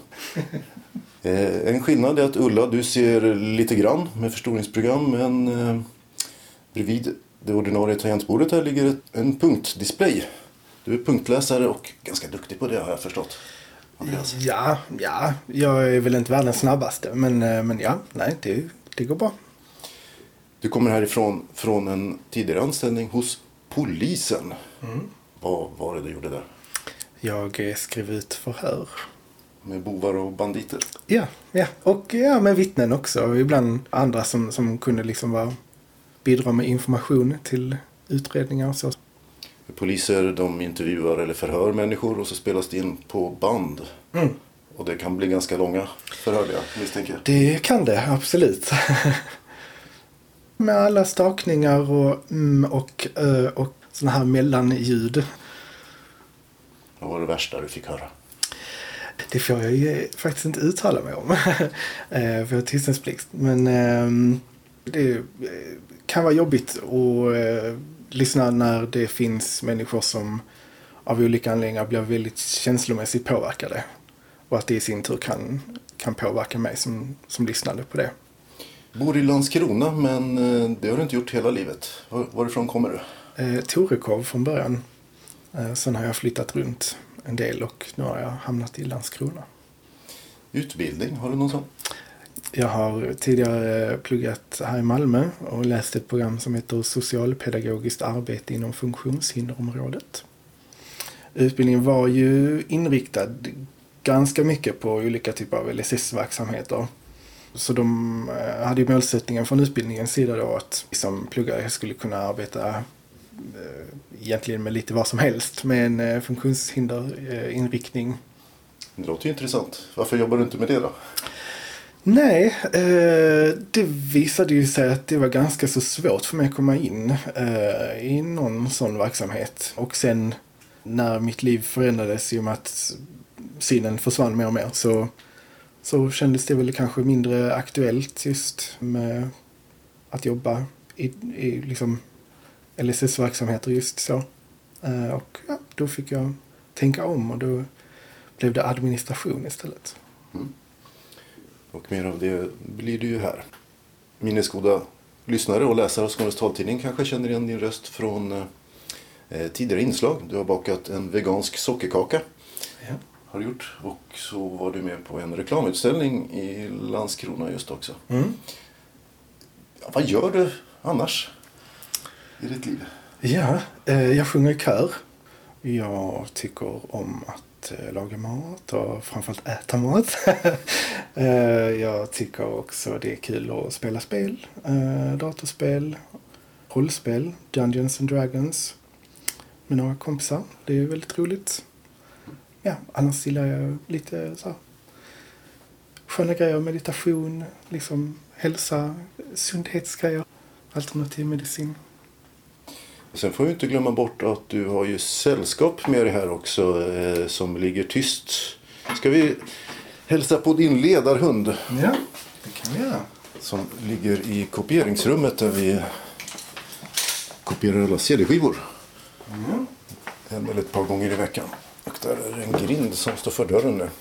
eh, en skillnad är att Ulla, du ser lite grann med förstoringsprogram. Men eh, bredvid det ordinarie tangentbordet här ligger ett, en punktdisplay. Du är punktläsare och ganska duktig på det har jag förstått. Andreas. Ja, ja, jag är väl inte världens snabbaste. Men, men ja, nej, det, det går bra. Du kommer härifrån från en tidigare anställning hos polisen. Mm. Vad var det du gjorde där? Jag skrev ut förhör. Med bovar och banditer? Ja, ja. Och ja, med vittnen också. Och ibland andra som, som kunde liksom vara, bidra med information till utredningar och så. Poliser, de intervjuar eller förhör människor och så spelas det in på band. Mm. Och det kan bli ganska långa förhör, jag misstänker. Det kan det, absolut. Med alla stakningar och mm och ö och såna här mellanljud. Vad var det värsta du fick höra? Det får jag ju faktiskt inte uttala mig om. För jag har tystnadsplikt. Men eh, det kan vara jobbigt att eh, lyssna när det finns människor som av olika anledningar blir väldigt känslomässigt påverkade. Och att det i sin tur kan, kan påverka mig som, som lyssnade på det. Bor i Landskrona, men det har du inte gjort hela livet. Var, varifrån kommer du? Eh, Torekov från början. Eh, sen har jag flyttat runt en del och nu har jag hamnat i Landskrona. Utbildning, har du någon sån? Jag har tidigare pluggat här i Malmö och läst ett program som heter Socialpedagogiskt arbete inom funktionshinderområdet. Utbildningen var ju inriktad ganska mycket på olika typer av L S S-verksamheter. Så de hade ju målsättningen från utbildningens sida då att som pluggare skulle kunna arbeta egentligen med lite vad som helst med en funktionshinderinriktning. Det låter ju intressant. Varför jobbar du inte med det då? Nej, eh, det visade ju sig att det var ganska så svårt för mig att komma in eh, i någon sån verksamhet. Och sen när mitt liv förändrades i och med att synen försvann mer och mer så, så kändes det väl kanske mindre aktuellt just med att jobba i, i liksom L S S-verksamheter just så. Eh, och ja, då fick jag tänka om och då blev det administration istället. Mm. Och mer av det blir det ju här. Minnesgoda lyssnare och läsare av Skånes taltidning kanske känner igen din röst från eh, tidigare inslag. Du har bakat en vegansk sockerkaka. Ja. Har du gjort. Och så var du med på en reklamutställning i Landskrona just också. Mm. Ja, vad gör du annars i ditt liv? Ja, eh, jag sjunger i kör. Jag tycker om att laga mat och framförallt äta mat. Jag tycker också det är kul att spela spel, datorspel, rollspel, Dungeons and Dragons med några kompisar. Det är väldigt roligt. Ja, annars gillar jag lite så här sköna grejer, meditation, liksom hälsa, sundhetsgrejer, alternativ medicin. Sen får vi inte glömma bort att du har ju sällskap med dig här också eh, som ligger tyst. Ska vi hälsa på din ledarhund? Ja, det kan vi göra. Som ligger i kopieringsrummet där vi kopierar alla C D-skivor. Mm. En eller ett par gånger i veckan. Och där är en grind som står för dörren nu.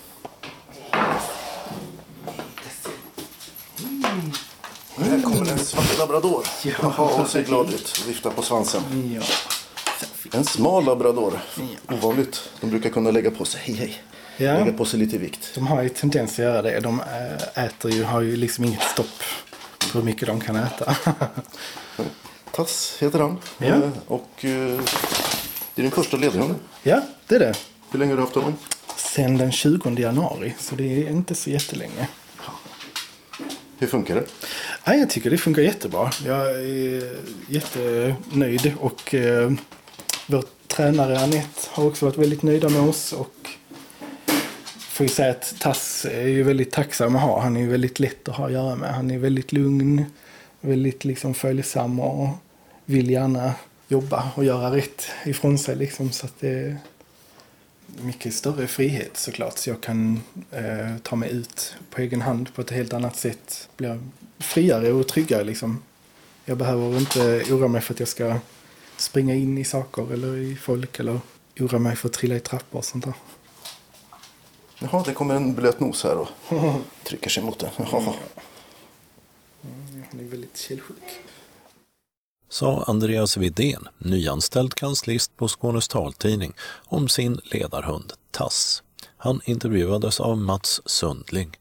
Här kommer en svart labrador. Ja, och ser glad ut. Viftar på svansen. Ja. En smal labrador. Ja. Ovanligt. De brukar kunna lägga på sig. Hej, hej. Ja. Lägga på sig lite vikt. De har ju tendens att göra det. De äter ju, har ju liksom inget stopp hur mycket de kan äta. Tass heter han. Ja. Och det är din första ledhund. Ja, det är det. Hur länge har du haft honom? Sen den tjugonde januari, så det är inte så jättelänge. Hur funkar det? Ja, jag tycker det funkar jättebra. Jag är jättenöjd och eh, vår tränare Annette har också varit väldigt nöjda med oss och får ju säga att Tass är ju väldigt tacksam att ha. Han är ju väldigt lätt att ha att göra med. Han är väldigt lugn, väldigt liksom följsam och vill gärna jobba och göra rätt ifrån sig liksom, så att det är mycket större frihet såklart, så jag kan eh, ta mig ut på egen hand på ett helt annat sätt. Blir friare och tryggare liksom. Jag behöver inte oroa mig för att jag ska springa in i saker eller i folk eller oroa mig för att trilla i trappor och sånt där. Jaha, det kommer en blöt nos här och trycker sig mot den. Jaha. Han är väldigt källsjuk. Sa Andreas Widén, nyanställd kanslist på Skånes taltidning, om sin ledarhund Tass. Han intervjuades av Mats Sundling.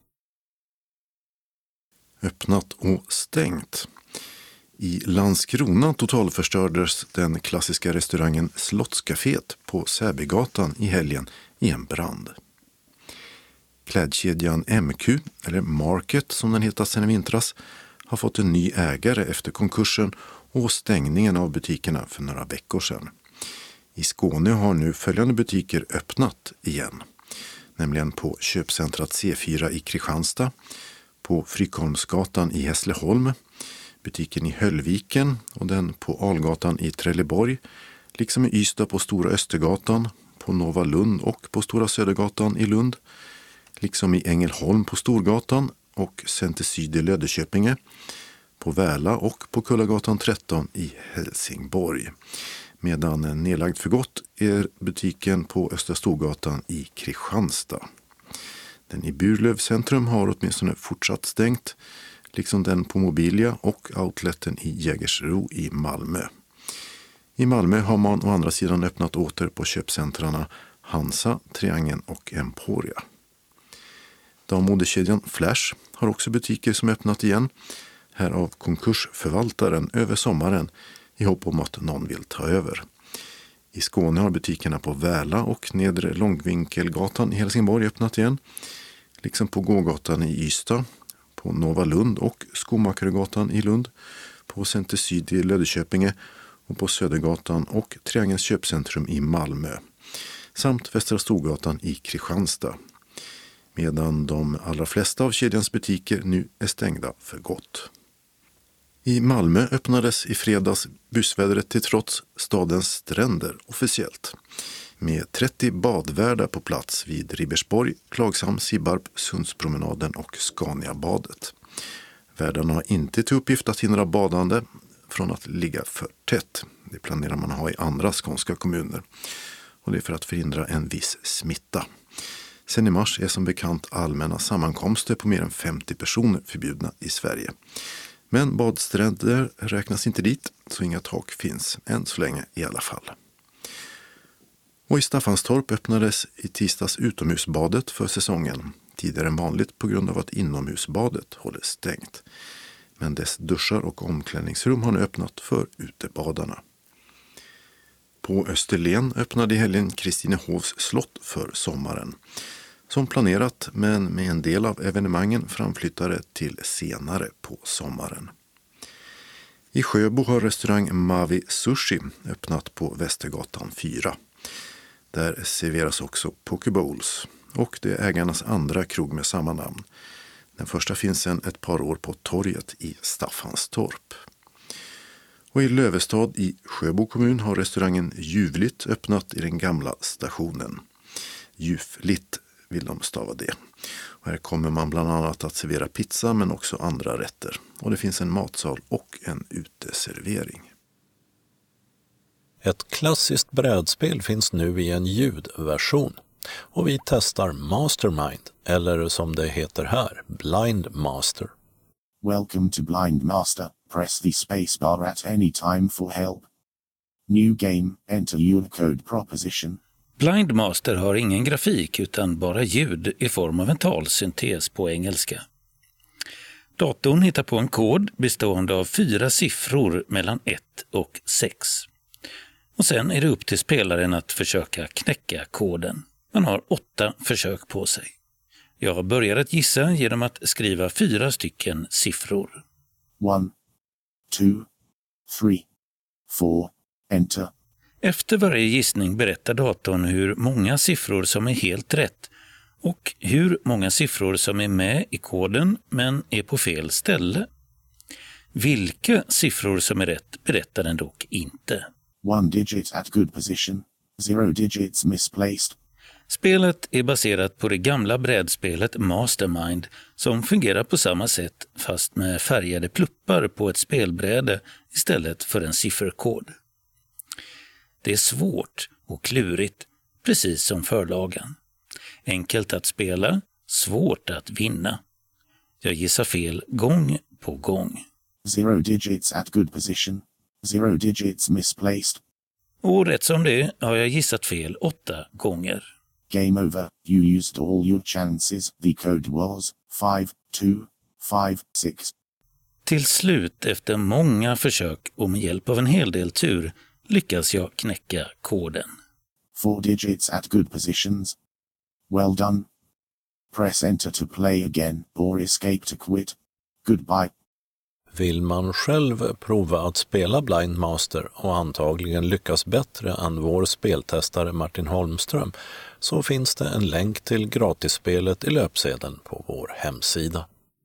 Öppnat och stängt. I Landskrona totalförstördes den klassiska restaurangen Slottscaféet på Säbygatan i helgen i en brand. Klädkedjan M Q, eller Market som den heter sedan i vintras, har fått en ny ägare efter konkursen och stängningen av butikerna för några veckor sedan. I Skåne har nu följande butiker öppnat igen, nämligen på köpcentrat C fyra i Kristianstad, på Frykholmsgatan i Hässleholm, butiken i Höllviken och den på Algatan i Trelleborg, liksom i Ystad på Stora Östergatan, på Nova Lund och på Stora Södergatan i Lund, liksom i Ängelholm på Storgatan och Center Syd i Löddeköpinge, på Väla och på Kullagatan tretton i Helsingborg. Medan nedlagd för gott är butiken på Östra Storgatan i Kristianstad. Den i Burlöv centrum har åtminstone fortsatt stängt, liksom den på Mobilia och outleten i Jägersro i Malmö. I Malmö har man å andra sidan öppnat åter på köpcentrarna Hansa, Triangeln och Emporia. Dammodekedjan Flash har också butiker som öppnat igen, här av konkursförvaltaren över sommaren i hopp om att någon vill ta över. I Skåne har butikerna på Väla och Nedre Långvinkelgatan i Helsingborg öppnat igen, liksom på Gågatan i Ystad, på Nova Lund och Skomakaregatan i Lund, på Center Syd i Löddeköpinge och på Södergatan och Triangelns köpcentrum i Malmö, samt Västra Storgatan i Kristianstad, medan de allra flesta av kedjans butiker nu är stängda för gott. I Malmö öppnades i fredags bussvädret till trots stadens stränder officiellt, med trettio badvärdar på plats vid Ribersborg, Klagshamn, Sibbarp, Sundspromenaden och Scaniabadet. Värdarna har inte till uppgift att hindra badande från att ligga för tätt. Det planerar man ha i andra skånska kommuner, och det är för att förhindra en viss smitta. Sen i mars är som bekant allmänna sammankomster på mer än femtio personer förbjudna i Sverige. Men badstränder räknas inte dit, så inga tak finns, än så länge i alla fall. Och i Staffanstorp öppnades i tisdags utomhusbadet för säsongen, tidigare än vanligt på grund av att inomhusbadet håller stängt. Men dess duschar och omklädningsrum har nu öppnat för utebadarna. På Österlen öppnade i helgen Kristinehovs slott för sommaren. Som planerat, men med en del av evenemangen framflyttade till senare på sommaren. I Sjöbo har restaurang Mavi Sushi öppnat på Västergatan fyra. Där serveras också pokebowls, och det är ägarnas andra krog med samma namn. Den första finns sedan ett par år på torget i Staffanstorp. Och i Lövestad i Sjöbo kommun har restaurangen Ljuvligt öppnat i den gamla stationen. Ljuvligt vill de stava det. Och här kommer man bland annat att servera pizza, men också andra rätter. Och det finns en matsal och en uteservering. Ett klassiskt brädspel finns nu i en ljudversion. Och vi testar Mastermind, eller som det heter här, Blind Master. Welcome to Blind Master. Press the spacebar at any time for help. New game, enter your code proposition. Blind Master har ingen grafik utan bara ljud i form av en talsyntes på engelska. Datorn hittar på en kod bestående av fyra siffror mellan ett och sex. Och sen är det upp till spelaren att försöka knäcka koden. Man har åtta försök på sig. Jag börjar att gissa genom att skriva fyra stycken siffror. One, two, three, four, enter. Efter varje gissning berättar datorn hur många siffror som är helt rätt och hur många siffror som är med i koden men är på fel ställe. Vilka siffror som är rätt berättar den dock inte. One digit at good position, zero digits misplaced. Spelet är baserat på det gamla brädspelet Mastermind som fungerar på samma sätt fast med färgade pluppar på ett spelbräde istället för en sifferkod. Det är svårt och klurigt, precis som förlagan. Enkelt att spela, svårt att vinna. Jag gissar fel gång på gång. Zero digits at good position, zero digits misplaced. Och rätt som det har jag gissat fel åtta gånger. Game over, you used all your chances, the code was five two five sex. Till slut, efter många försök och med hjälp av en hel del tur, lyckas jag knäcka koden. Four digits at good positions. Well done. Press enter to play again or escape to quit. Goodbye. Vill man själv prova att spela Blind Master och antagligen lyckas bättre än vår speltestare Martin Holmström, så finns det en länk till gratisspelet i löpsedeln på vår hemsida.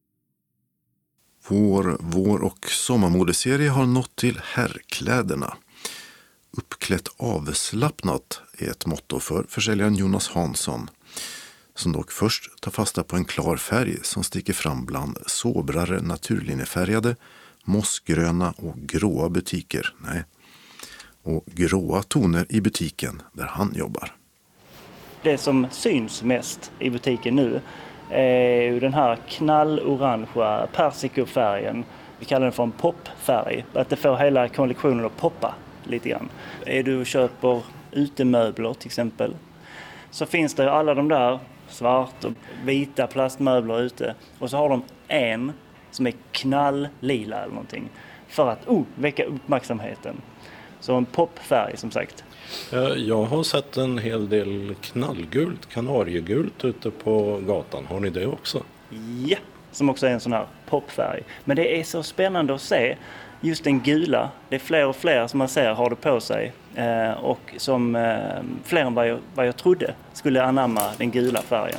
Vår vår- och sommarmodeserie har nått till herrkläderna. Uppklätt avslappnat är ett motto för försäljaren Jonas Hansson, som dock först tar fasta på en klar färg som sticker fram bland sobrare naturlinjefärgade, mossgröna och gråa butiker. Nej, och gråa toner i butiken där han jobbar. Det som syns mest i butiken nu är ju den här knallorangea persikofärgen. Vi kallar den för en popfärg, att det får hela kollektionen att poppa lite grann. Är du och köper utemöbler till exempel, så finns det alla de där svart och vita plastmöbler ute. Och så har de en som är knalllila eller någonting. För att oh, väcka uppmärksamheten. Så en popfärg som sagt. Jag har sett en hel del knallgult, kanariegult ute på gatan. Har ni det också? Ja, som också är en sån här popfärg. Men det är så spännande att se. Just den gula, det är fler och fler som man ser har det på sig. Eh, och som eh, fler än vad jag, vad jag trodde skulle anamma den gula färgen.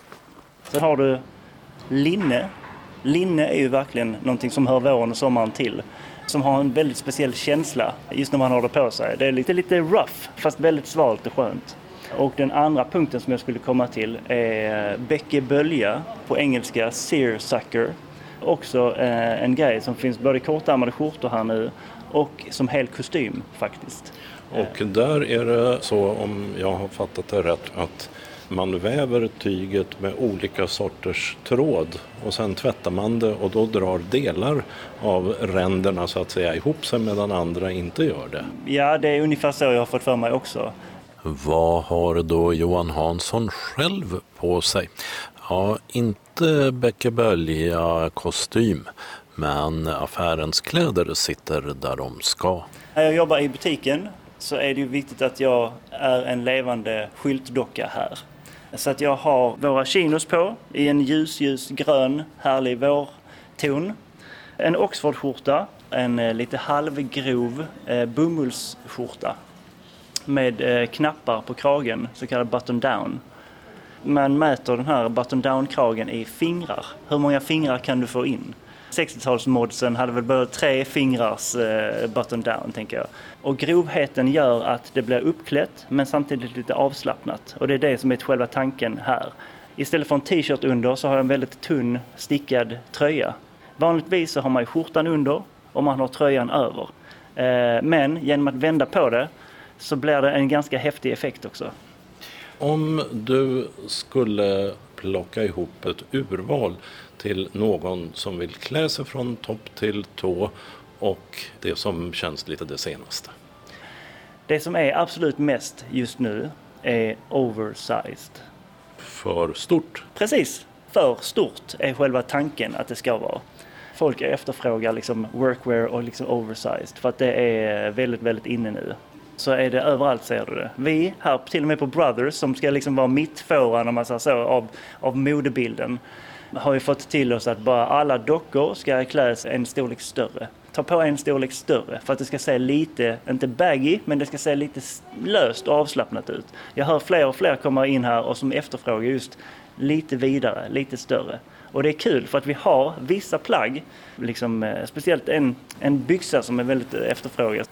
Sen har du linne. Linne är ju verkligen någonting som hör våren och sommaren till. Som har en väldigt speciell känsla just när man har det på sig. Det är lite, lite rough, fast väldigt svalt och skönt. Och den andra punkten som jag skulle komma till är bäckebölja, på engelska seersucker. Också eh, en grej som finns både i kortärmade skjortor här nu och som hel kostym faktiskt. Och där är det så, om jag har fattat det rätt, att man väver tyget med olika sorters tråd och sen tvättar man det och då drar delar av ränderna så att säga ihop sig medan andra inte gör det. Ja, det är ungefär så jag har fått för mig också. Vad har då Johan Hansson själv på sig? Ja, inte bäckebölja kostym, men affärens kläder sitter där de ska. När jag jobbar i butiken så är det ju viktigt att jag är en levande skyltdocka här. Så att jag har våra chinos på i en ljus, ljus grön, härlig vårton. En Oxfordskjorta, en eh, lite halvgrov eh, bomullsskjorta med eh, knappar på kragen, så kallad button down. Man mäter den här button down-kragen i fingrar. Hur många fingrar kan du få in? sextiotalsmodsen hade väl bara tre fingrars eh, button down, tänker jag. Och grovheten gör att det blir uppklätt men samtidigt lite avslappnat. Och det är det som är själva tanken här. Istället för en t-shirt under så har jag en väldigt tunn stickad tröja. Vanligtvis så har man ju skjortan under och man har tröjan över. Eh, men genom att vända på det så blir det en ganska häftig effekt också. Om du skulle plocka ihop ett urval till någon som vill klä sig från topp till tå och det som känns lite det senaste. Det som är absolut mest just nu är oversized. För stort? Precis. för stort är själva tanken att det ska vara. Folk efterfrågar liksom workwear och liksom oversized för att det är väldigt, väldigt inne nu. Så är det överallt, ser du det. Vi här, till och med på Brothers, som ska liksom vara mittfåran om man säger så, av, av modebilden, har ju fått till oss att bara alla dockor ska kläs en storlek större. Ta på en storlek större för att det ska se lite, inte baggy, men det ska se lite löst och avslappnat ut. Jag hör fler och fler komma in här och som efterfrågar just lite vidare, lite större. Och det är kul för att vi har vissa plagg, liksom, speciellt en, en byxa som är väldigt efterfrågad.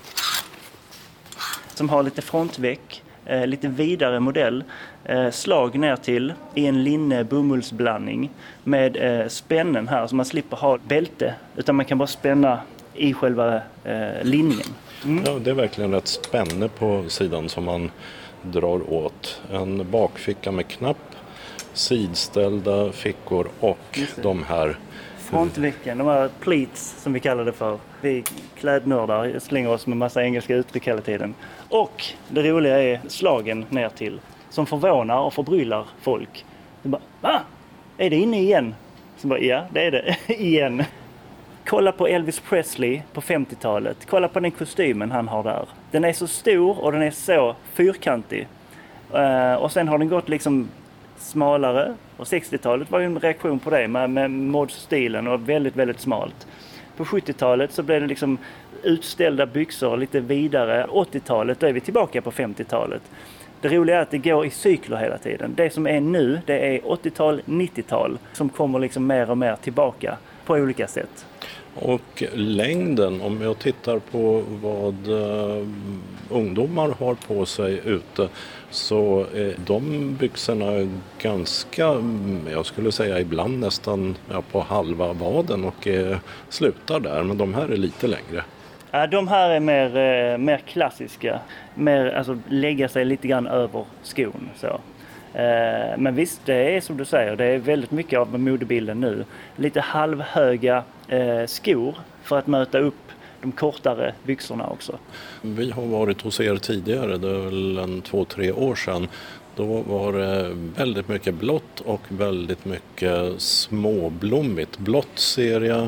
Som har lite frontväck, eh, lite vidare modell, eh, slag ner till i en linne bomullsblandning med eh, spännen här så man slipper ha bälte utan man kan bara spänna i själva eh, linjen. Mm. Ja, det är verkligen ett spänne på sidan som man drar åt. En bakficka med knapp, sidställda fickor och de här frontväcken, de här pleats som vi kallar det för. Vi klädnördar slänger oss med massa engelska uttryck hela tiden. Och det roliga är slagen ner till som förvånar och förbryllar folk. De bara, va? Är det inne igen? Så bara, ja, det är det igen. Kolla på Elvis Presley på femtiotalet. Kolla på den kostymen han har där. Den är så stor och den är så fyrkantig. Uh, och sen har den gått liksom smalare. Och sextiotalet var ju en reaktion på det med, med modstilen och väldigt, väldigt smalt. På sjuttiotalet så blev det liksom utställda byxor lite vidare. åttiotalet, då är vi tillbaka på femtiotalet. Det roliga är att det går i cykler hela tiden. Det som är nu, det är åttiotal, nittiotal som kommer liksom mer och mer tillbaka på olika sätt. Och längden, om jag tittar på vad uh, ungdomar har på sig ute, så är de byxorna ganska, jag skulle säga ibland nästan ja, på halva vaden och eh, slutar där, men de här är lite längre. Ja, de här är mer, eh, mer klassiska, mer, alltså lägga sig lite grann över skon så. Eh, men visst, det är som du säger, det är väldigt mycket av modebilden nu. Lite halvhöga eh, skor för att möta upp de kortare byxorna också. Vi har varit hos er tidigare, det är väl en två, tre år sedan. Då var det väldigt mycket blått och väldigt mycket småblommigt. Blått ser jag.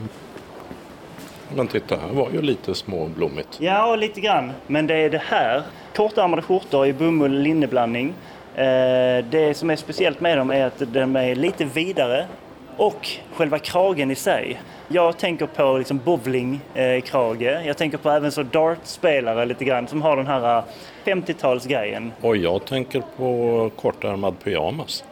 Men titta, här var ju lite småblommigt. Ja, lite grann. Men det är det här. Kortärmade skjortor i bomull-linneblandning. Det som är speciellt med dem är att de är lite vidare och själva kragen i sig. Jag tänker på liksom bowlingkrage. Jag tänker på även så dartspelare lite grann som har den här femtiotalsgrejen. Och jag tänker på kortärmad pyjamas.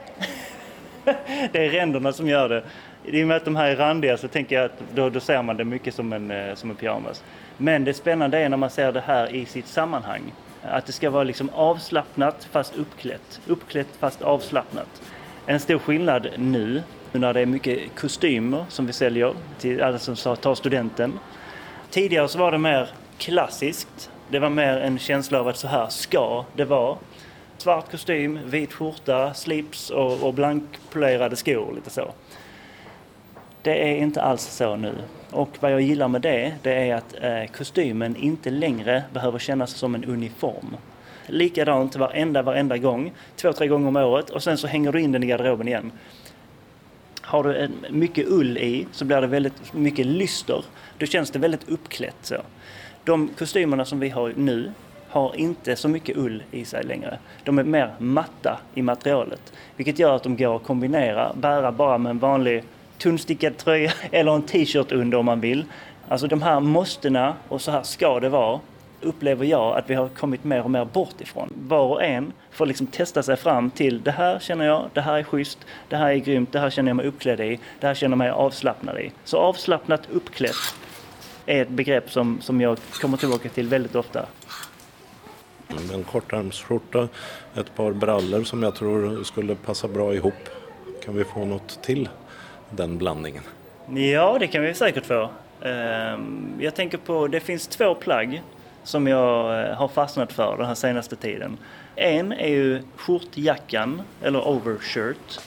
Det är ränderna som gör det. I och med att de här är randiga så tänker jag att då, då ser man det mycket som en, som en pyjamas. Men det spännande är när man ser det här i sitt sammanhang. Att det ska vara liksom avslappnat fast uppklätt. Uppklätt fast avslappnat. En stor skillnad nu när det är mycket kostymer som vi säljer till alla som tar studenten. Tidigare så var det mer klassiskt. Det var mer en känsla av att så här ska det vara. Svart kostym, vit skjorta, slips och, och blankpolerade skor lite så. Det är inte alls så nu. Och vad jag gillar med det, det är att eh, kostymen inte längre behöver kännas som en uniform. Likadant varenda, varenda gång, två, tre gånger om året och sen så hänger du in den i garderoben igen. Har du en, mycket ull i så blir det väldigt mycket lyster. Då känns det väldigt uppklätt så. De kostymerna som vi har nu har inte så mycket ull i sig längre. De är mer matta i materialet. Vilket gör att de går att kombinera, bära bara med en vanlig tunnstickad tröja eller en t-shirt under om man vill. Alltså de här måstena och så här ska det vara, upplever jag att vi har kommit mer och mer bort ifrån. Var och en får liksom testa sig fram till det här känner jag, det här är schysst, det här är grymt, det här känner jag mig uppklädd i, det här känner jag mig avslappnad i. Så avslappnat uppklätt är ett begrepp som, som jag kommer tillbaka till väldigt ofta. En kortärmsskjorta, ett par brallor som jag tror skulle passa bra ihop. Kan vi få något till den blandningen? Ja, det kan vi säkert få. Jag tänker på, det finns två plagg som jag har fastnat för den här senaste tiden. En är ju skjortjackan, eller overshirt.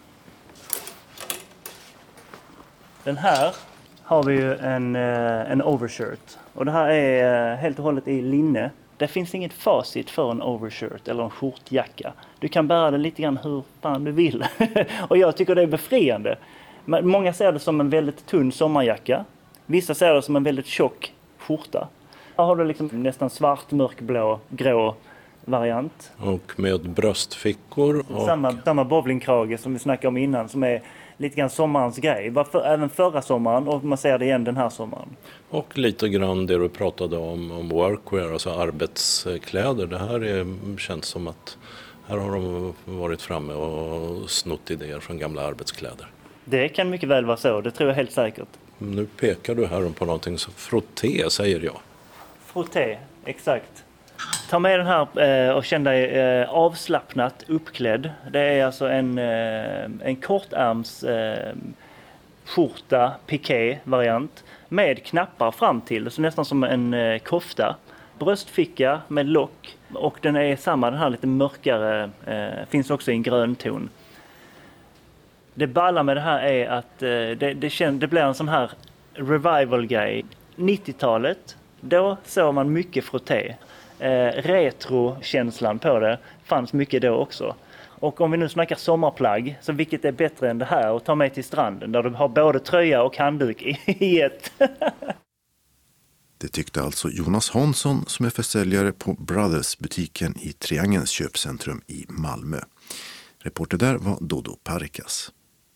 Den här har vi ju en, en overshirt. Och det här är helt och hållet i linne. Det finns inget facit för en overshirt eller en skjortjacka. Du kan bära det lite grann hur fan du vill. Och jag tycker det är befriande. Många ser det som en väldigt tunn sommarjacka. Vissa ser det som en väldigt tjock skjorta. Här har du liksom nästan svart, mörkblå, grå variant. Och med bröstfickor. Och... Samma, samma bowlingkrage som vi snackade om innan som är lite grann sommarens grej. Var för, även förra sommaren och man ser det igen den här sommaren. Och lite grann det du pratade om, om workwear, alltså arbetskläder. Det här är, känns som att här har de varit framme och snott idéer från gamla arbetskläder. Det kan mycket väl vara så, det tror jag helt säkert. Nu pekar du här på någonting som frotté, säger jag. Frotté, exakt. Ta med den här eh, och känn dig eh, avslappnat uppklädd. Det är alltså en, eh, en kortärms eh, skjorta, piké-variant med knappar fram till, så nästan som en eh, kofta. Bröstficka med lock och den är samma, den här lite mörkare, eh, finns också i en grön ton. Det balla med det här är att eh, det, det, känd, det blir en sån här revival-grej. nittiotalet, då såg man mycket frotté. Eh, retro-känslan på det fanns mycket då också. Och om vi nu snackar sommarplagg, så vilket är bättre än det här att ta med till stranden där du har både tröja och handduk i, i ett. Det tyckte alltså Jonas Hansson som är försäljare på Brothers-butiken i Triangelns köpcentrum i Malmö. Reporter där var Dodo Parikas.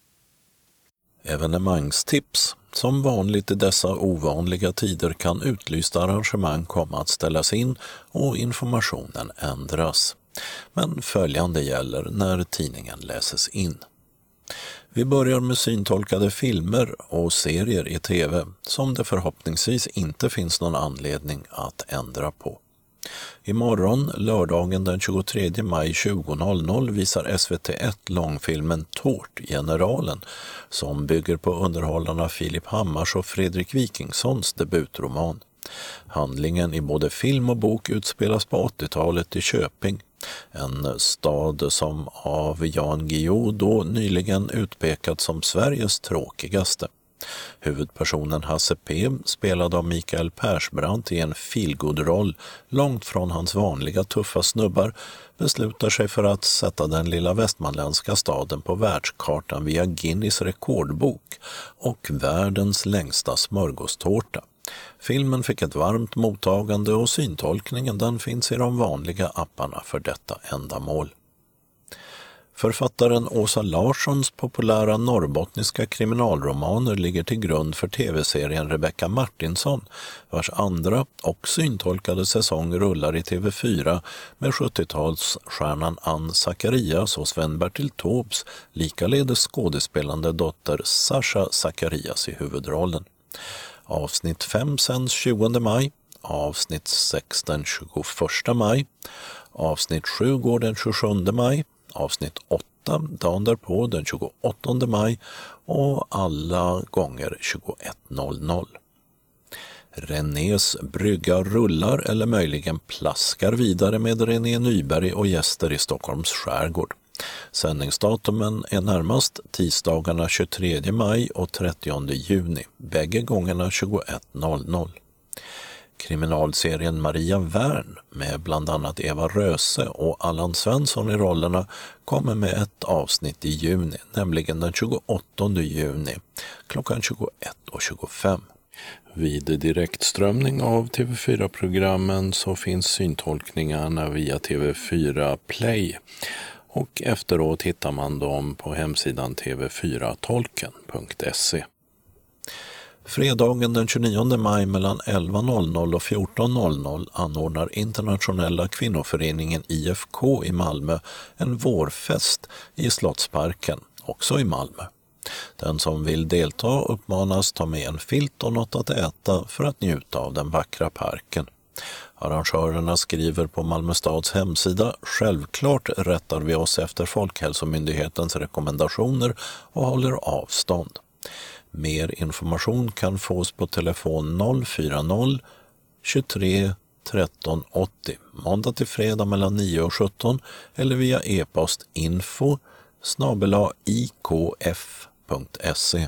Evenemangstips. Som vanligt i dessa ovanliga tider kan utlysta arrangemang komma att ställas in och informationen ändras. Men följande gäller när tidningen läses in. Vi börjar med syntolkade filmer och serier i tv som det förhoppningsvis inte finns någon anledning att ändra på. Imorgon, lördagen den tjugotredje maj tjugo noll noll, visar S V T ett långfilmen Tårtgeneralen som bygger på underhållarna Filip Hammars och Fredrik Wikingssons debutroman. Handlingen i både film och bok utspelas på åttiotalet i Köping, en stad som av Jan Guillou då nyligen utpekats som Sveriges tråkigaste. Huvudpersonen Hasse P, spelad av Mikael Persbrandt i en feelgood-roll långt från hans vanliga tuffa snubbar, beslutar sig för att sätta den lilla västmanländska staden på världskartan via Guinness rekordbok och världens längsta smörgåstårta. Filmen fick ett varmt mottagande och syntolkningen den finns i de vanliga apparna för detta ändamål. Författaren Åsa Larssons populära norrbottniska kriminalromaner ligger till grund för tv-serien Rebecca Martinsson, vars andra och syntolkade säsong rullar i T V fyra med sjuttiotalsstjärnan Ann Zacharias och Sven-Bertil Taubes likaledes skådespelande dotter Sasha Zacharias i huvudrollen. Avsnitt fem sänds tjugonde maj, avsnitt sex den tjugoförsta maj, avsnitt sju går den tjugosjunde maj, avsnitt åtta dagen därpå den tjugoåttonde maj och alla gånger tjugoett noll noll. Renés brygga rullar eller möjligen plaskar vidare med René Nyberg och gäster i Stockholms skärgård. Sändningsdatumen är närmast tisdagarna tjugotredje maj och trettionde juni, bägge gångerna tjugoett noll noll. Kriminalserien Maria Wern med bland annat Eva Röse och Allan Svensson i rollerna kommer med ett avsnitt i juni, nämligen den tjugoåttonde juni klockan tjugoett och tjugofem. Vid direktströmning av T V fyra-programmen så finns syntolkningarna via T V fyra Play och efteråt hittar man dem på hemsidan t v fyra tolken punkt se. Fredagen den tjugonionde maj mellan elva noll noll och fjorton noll noll anordnar Internationella kvinnoföreningen I F K i Malmö en vårfest i Slottsparken, också i Malmö. Den som vill delta uppmanas ta med en filt och något att äta för att njuta av den vackra parken. Arrangörerna skriver på Malmö stads hemsida: självklart rättar vi oss efter Folkhälsomyndighetens rekommendationer och håller avstånd. Mer information kan fås på telefon noll fyra noll tjugotre tretton åttio måndag till fredag mellan nio och sjutton eller via e-post info snabel-a i k f punkt se.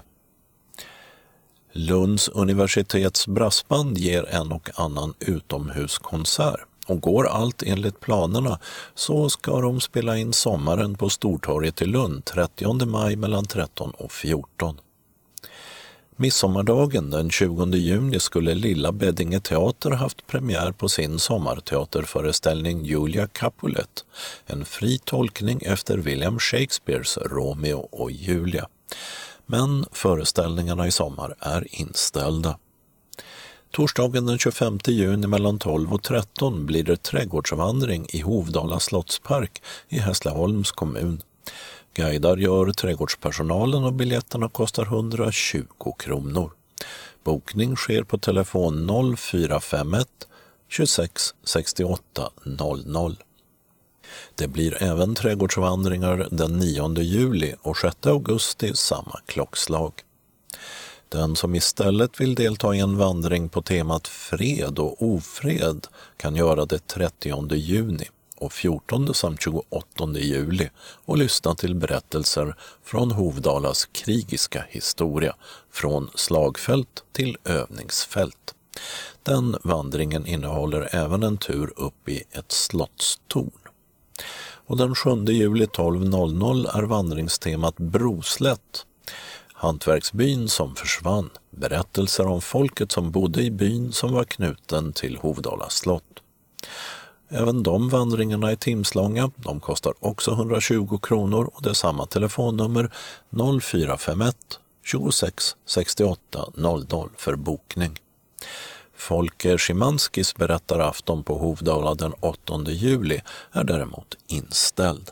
Lunds universitets brassband ger en och annan utomhuskonsert. Och går allt enligt planerna så ska de spela in sommaren på Stortorget i Lund trettionde maj mellan tretton och fjorton. Midsommardagen den tjugonde juni skulle Lilla Beddinge teater haft premiär på sin sommarteaterföreställning Julia Capulet, en fri tolkning efter William Shakespeares Romeo och Julia. Men föreställningarna i sommar är inställda. Torsdagen den tjugofemte juni mellan tolv och tretton blir det trädgårdsvandring i Hovdala slottspark i Hässleholms kommun. Guidar gör trädgårdspersonalen och biljetterna kostar hundratjugo kronor. Bokning sker på telefon noll fyra fem ett tjugosex sextioåtta noll noll. Det blir även trädgårdsvandringar den nionde juli och sjätte augusti samma klockslag. Den som istället vill delta i en vandring på temat fred och ofred kan göra det trettionde juni och fjortonde samt tjugoåttonde juli och lyssna till berättelser från Hovdalas krigiska historia, från slagfält till övningsfält. Den vandringen innehåller även en tur upp i ett slottstorn. Och den sjunde juli tolv noll noll är vandringstemat Broslätt. Hantverksbyn som försvann, berättelser om folket som bodde i byn som var knuten till Hovdala slott. Även de vandringarna är timslånga, de kostar också hundratjugo kronor och det är samma telefonnummer noll fyra fem ett tjugosex sextioåtta noll noll för bokning. Folke Szymanskis berättarafton på Hovdala den åttonde juli är däremot inställd.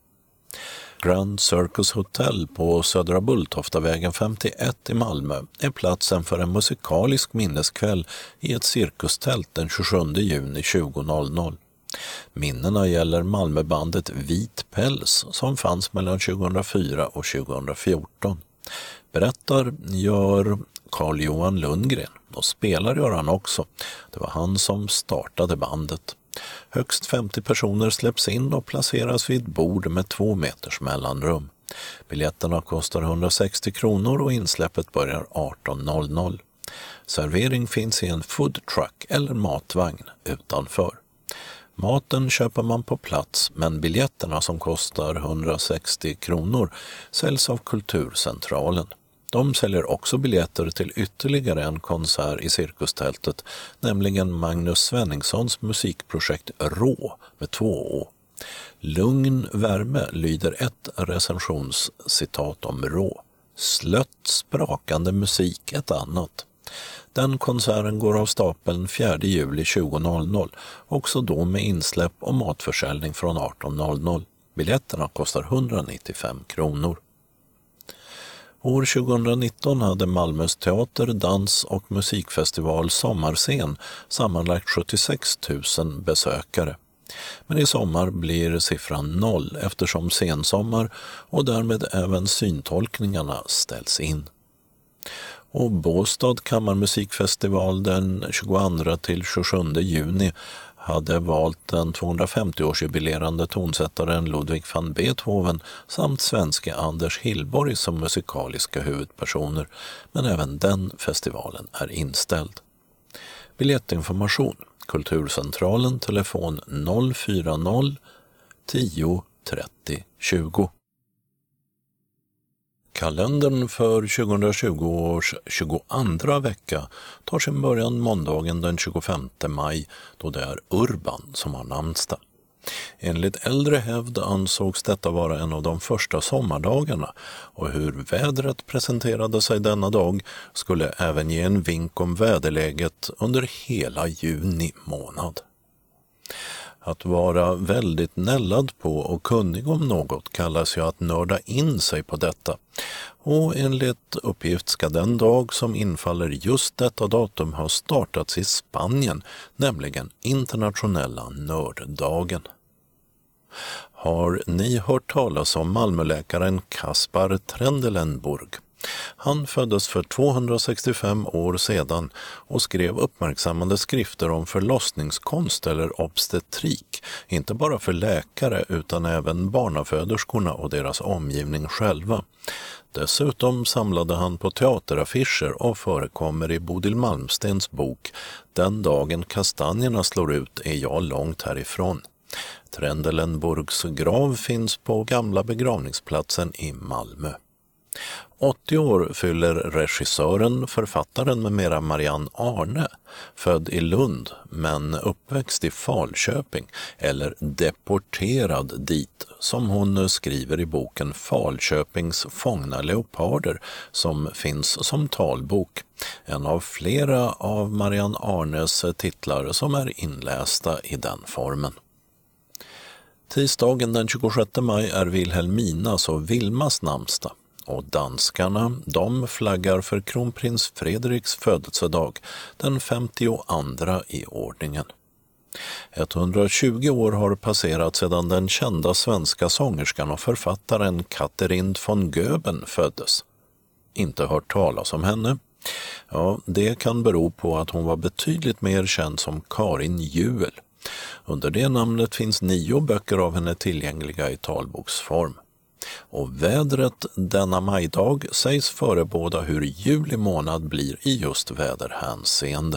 Grand Circus Hotel på Södra Bulltoftavägen femtioett i Malmö är platsen för en musikalisk minneskväll i ett cirkustält den tjugosjunde juni tjugo noll noll. Minnena gäller Malmöbandet Vit Päls som fanns mellan tjugohundrafyra och tjugohundrafjorton. Berättar gör Carl-Johan Lundgren och spelar gör han också. Det var han som startade bandet. Högst femtio personer släpps in och placeras vid ett bord med två meters mellanrum. Biljetterna kostar hundrasextio kronor och insläppet börjar arton noll noll. Servering finns i en food truck eller matvagn utanför. Maten köper man på plats, men biljetterna som kostar hundrasextio kronor säljs av Kulturcentralen. De säljer också biljetter till ytterligare en konsert i cirkustältet, nämligen Magnus Svenningssons musikprojekt Rå med två å. Lugn värme lyder ett recensionscitat om Rå. Slött sprakande musik ett annat. Den konserten går av stapeln fjärde juli tjugo noll noll, också då med insläpp och matförsäljning från arton noll noll. Biljetterna kostar hundranittiofem kronor. År tjugohundranitton hade Malmös teater-, dans- och musikfestival Sommarscen sammanlagt sjuttiosex tusen besökare. Men i sommar blir siffran noll eftersom sensommar och därmed även syntolkningarna ställs in. Och Båstad kammarmusikfestival den tjugoandra till tjugosjunde juni hade valt den tvåhundrafemtioårsjubilerande tonsättaren Ludwig van Beethoven samt svenske Anders Hillborg som musikaliska huvudpersoner, men även den festivalen är inställd. Biljettinformation: Kulturcentralen, telefon noll fyra noll tio trettio tjugo. Kalendern för tjugohundratjugo års tjugoandra vecka tar sin början måndagen den tjugofemte maj då det är Urban som har namnsdag. Enligt äldre hävd ansågs detta vara en av de första sommardagarna och hur vädret presenterade sig denna dag skulle även ge en vink om väderläget under hela juni månad. Att vara väldigt nällad på och kunnig om något kallas ju att nörda in sig på detta. Och enligt uppgift ska den dag som infaller just detta datum ha startats i Spanien, nämligen internationella nörddagen. Har ni hört talas om Malmöläkaren Kaspar Trendelenburg? Han föddes för tvåhundrasextiofem år sedan och skrev uppmärksammande skrifter om förlossningskonst eller obstetrik, inte bara för läkare utan även barnaföderskorna och deras omgivning själva. Dessutom samlade han på teateraffischer och förekommer i Bodil Malmstens bok Den dagen kastanjerna slår ut är jag långt härifrån. Trendelenburgs grav finns på gamla begravningsplatsen i Malmö. åttio år fyller regissören, författaren med mera Marianne Arne, född i Lund men uppväxt i Falköping eller deporterad dit, som hon skriver i boken Falköpings fångna leoparder som finns som talbok. En av flera av Marianne Arnes titlar som är inlästa i den formen. Tisdagen den tjugosjätte maj är Wilhelminas och Vilmas namnsdag. Och danskarna, de flaggar för kronprins Fredriks födelsedag, den femtioandra i ordningen. etthundratjugo år har passerat sedan den kända svenska sångerskan och författaren Catherine von Göben föddes. Inte hört talas om henne? Ja, det kan bero på att hon var betydligt mer känd som Karin Juel. Under det namnet finns nio böcker av henne tillgängliga i talboksform. Och vädret denna majdag sägs förebåda hur juli månad blir i just väderhänseende.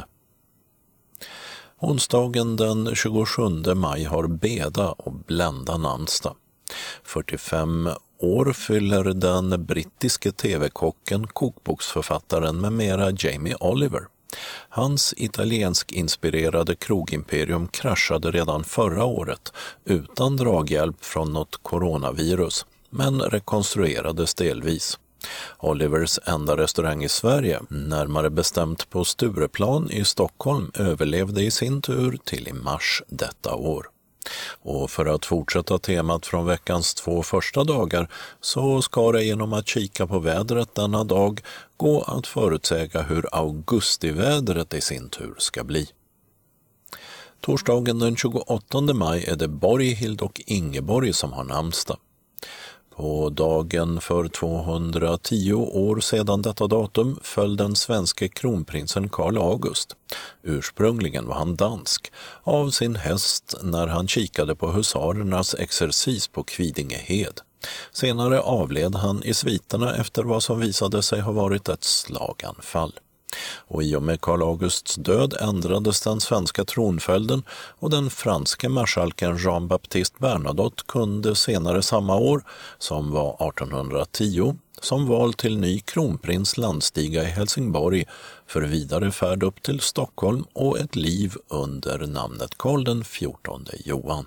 Onsdagen den tjugosjunde maj har Beda och Blenda namnsdag. fyrtiofem år fyller den brittiske tv-kocken, kokboksförfattaren med mera Jamie Oliver. Hans italiensk-inspirerade krogimperium kraschade redan förra året utan draghjälp från något coronavirus, men rekonstruerades delvis. Olivers enda restaurang i Sverige, närmare bestämt på Stureplan i Stockholm, överlevde i sin tur till i mars detta år. Och för att fortsätta temat från veckans två första dagar så ska det genom att kika på vädret denna dag gå att förutsäga hur augustivädret i sin tur ska bli. Torsdagen den tjugoåttonde maj är det Borghild och Ingeborg som har namnsdag. På dagen för tvåhundratio år sedan detta datum föll den svenske kronprinsen Karl August. Ursprungligen var han dansk, av sin häst när han kikade på husarernas exercis på Kvidingehed. Senare avled han i sviterna efter vad som visade sig ha varit ett slaganfall. Och i och med Karl Augusts död ändrades den svenska tronföljden och den franske marskalken Jean-Baptiste Bernadotte kunde senare samma år, som var artonhundratio, som val till ny kronprins landstiga i Helsingborg för vidare färd upp till Stockholm och ett liv under namnet Karl den fjortonde Johan.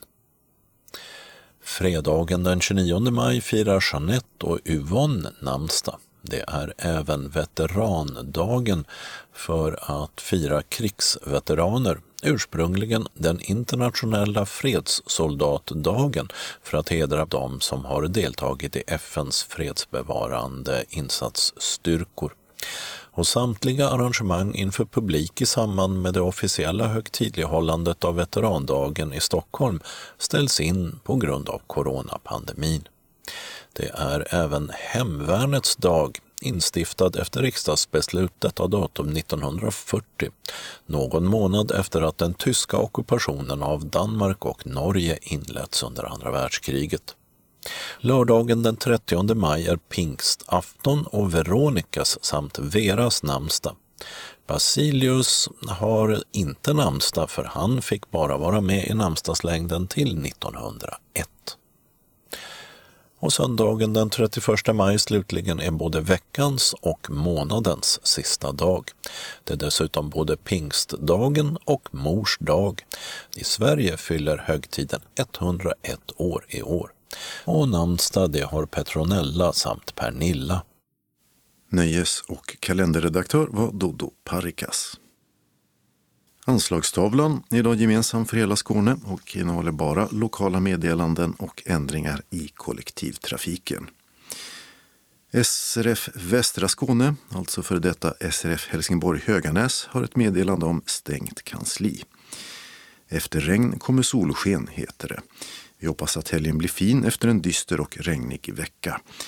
Fredagen den tjugonionde maj firar Jeanette och Yvonne namnsdag. Det är även veterandagen för att fira krigsveteraner, ursprungligen den internationella fredssoldatdagen för att hedra dem som har deltagit i F N:s fredsbevarande insatsstyrkor. Och samtliga arrangemang inför publik i samband med det officiella högtidlighållandet av veterandagen i Stockholm ställs in på grund av coronapandemin. Det är även hemvärnets dag, instiftad efter riksdagsbeslut detta datum nittonhundrafyrtio, någon månad efter att den tyska ockupationen av Danmark och Norge inletts under andra världskriget. Lördagen den trettionde maj är pingstafton och Veronikas samt Veras namnsdag. Basilius har inte namnsdag för han fick bara vara med i namnsdagslängden till nittonhundraett. Och söndagen den trettioförsta maj slutligen är både veckans och månadens sista dag. Det är dessutom både pingstdagen och mors dag. I Sverige fyller högtiden etthundraett år i år. Och namnsdag det har Petronella samt Pernilla. Nöjes- och kalenderredaktör var Dodo Parikas. Anslagstavlan är idag gemensam för hela Skåne och innehåller bara lokala meddelanden och ändringar i kollektivtrafiken. S R F Västra Skåne, alltså för detta S R F Helsingborg Höganäs, har ett meddelande om stängt kansli. Efter regn kommer solsken, heter det. Vi hoppas att helgen blir fin efter en dyster och regnig vecka.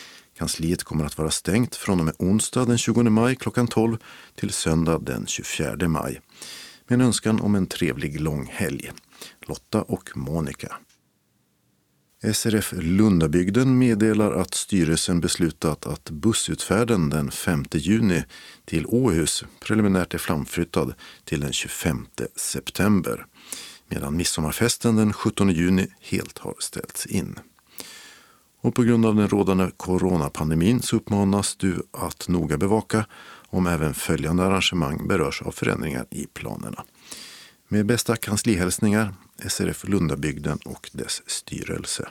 Kansliet kommer att vara stängt från och med onsdag den tjugonde maj klockan tolv till söndag den tjugofjärde maj. Med en önskan om en trevlig lång helg. Lotta och Monica. S R F Lundabygden meddelar att styrelsen beslutat att bussutfärden den femte juni till Åhus preliminärt är framflyttad till den tjugofemte september, medan midsommarfesten den sjuttonde juni helt har ställts in. Och på grund av den rådande coronapandemin så uppmanas du att noga bevaka om även följande arrangemang berörs av förändringar i planerna. Med bästa kanslihälsningar, S R F Lundabygden och dess styrelse.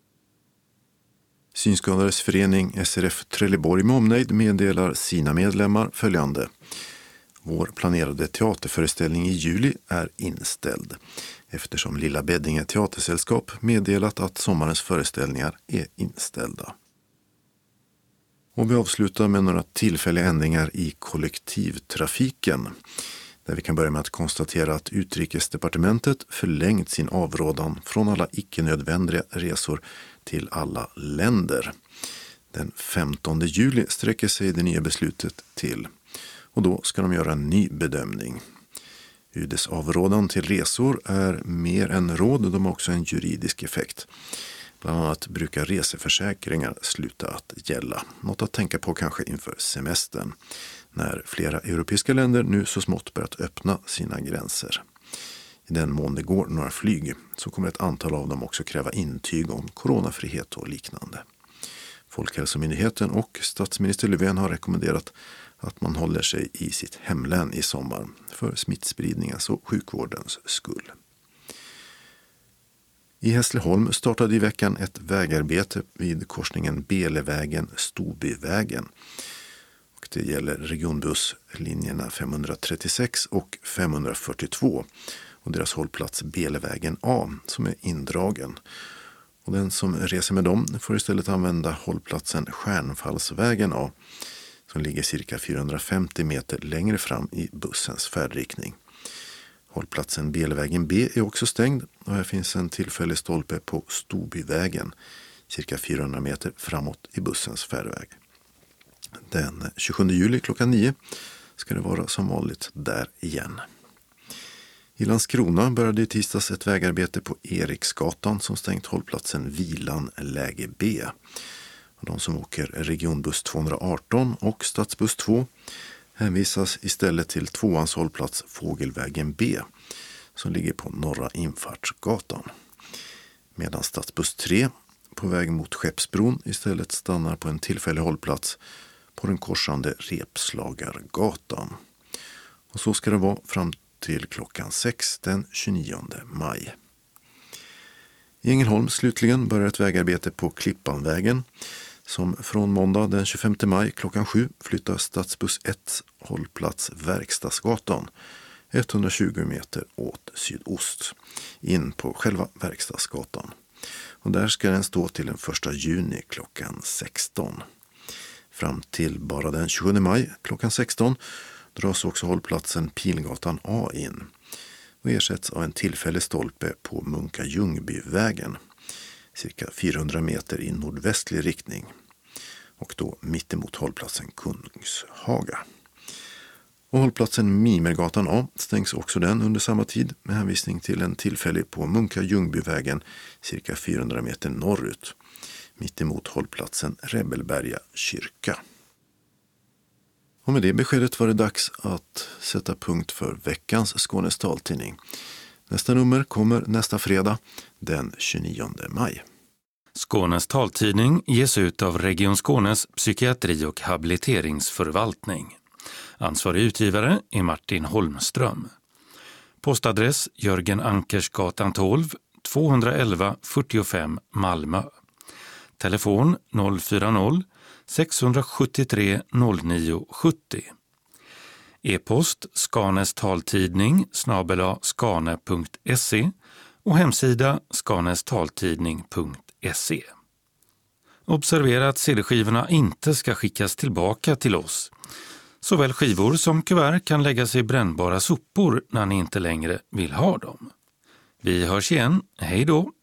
Synskadades förening S R F Trelleborg med omnejd meddelar sina medlemmar följande. Vår planerade teaterföreställning i juli är inställd eftersom Lilla Beddinge teatersällskap meddelat att sommarens föreställningar är inställda. Och vi avslutar med några tillfälliga ändringar i kollektivtrafiken. Där vi kan börja med att konstatera att Utrikesdepartementet förlängt sin avrådan från alla icke-nödvändiga resor till alla länder. Den femtonde juli sträcker sig det nya beslutet till. Och då ska de göra en ny bedömning. U D:s avrådan till resor är mer än råd, de har också en juridisk effekt. Bland annat brukar reseförsäkringar sluta att gälla. Något att tänka på kanske inför semestern. När flera europeiska länder nu så smått börjat öppna sina gränser. I den mån det går några flyg så kommer ett antal av dem också kräva intyg om coronafrihet och liknande. Folkhälsomyndigheten och statsminister Löfven har rekommenderat att man håller sig i sitt hemlän i sommar för smittspridningens och sjukvårdens skull. I Hässleholm startade i veckan ett vägarbete vid korsningen Belevägen-Stobyvägen. Och det gäller regionbusslinjerna femhundratrettiosex och femhundrafyrtiotvå och deras hållplats Belevägen A som är indragen. Och den som reser med dem får istället använda hållplatsen Stjärnfallsvägen A som ligger cirka fyrahundrafemtio meter längre fram i bussens färdriktning. Hållplatsen Belevägen B är också stängd och här finns en tillfällig stolpe på Stobyvägen cirka fyrahundra meter framåt i bussens färdväg. Den tjugosjunde juli klockan nio ska det vara som vanligt där igen. I Landskrona började i tisdags ett vägarbete på Eriksgatan som stängt hållplatsen Vilan läge B. De som åker regionbuss tvåhundraarton och stadsbuss två hänvisas istället till tvåans hållplats Fågelvägen B som ligger på Norra Infartsgatan. Medan stadsbuss tre på väg mot Skeppsbron istället stannar på en tillfällig hållplats på den korsande Repslagargatan. Och så ska det vara fram till klockan sex den tjugonionde maj. I Ängelholm slutligen börjar ett vägarbete på Klippanvägen som från måndag den tjugofemte maj klockan sju flyttar stadsbuss ett hållplats Verkstadsgatan etthundratjugo meter åt sydost in på själva Verkstadsgatan. Och där ska den stå till den första juni klockan sexton. Fram till bara den tjugosjunde maj klockan sexton dras också hållplatsen Pilgatan A in och ersätts av en tillfällig stolpe på Munka-Ljungbyvägen cirka fyrahundra meter i nordvästlig riktning och då mittemot hållplatsen Kungshaga. Och hållplatsen Mimergatan A stängs också den under samma tid med hänvisning till en tillfällig på Munka-Ljungbyvägen cirka fyrahundra meter norrut mittemot hållplatsen Rebelberga kyrka. Och med det beskedet var det dags att sätta punkt för veckans Skånes taltidning. Nästa nummer kommer nästa fredag den tjugonionde maj. Skånes taltidning ges ut av Region Skånes psykiatri- och habiliteringsförvaltning. Ansvarig utgivare är Martin Holmström. Postadress Jörgen Ankersgatan tolv, tvåhundraelva fyrtiofem Malmö. Telefon noll fyra noll sex sju tre noll nio sju noll. E-post Skanes taltidning snabel-a skane punkt se och hemsida skanestaltidning punkt se. Observera att C D-skivorna inte ska skickas tillbaka till oss. Såväl skivor som kuvert kan läggas i brännbara sopor när ni inte längre vill ha dem. Vi hörs igen. Hej då!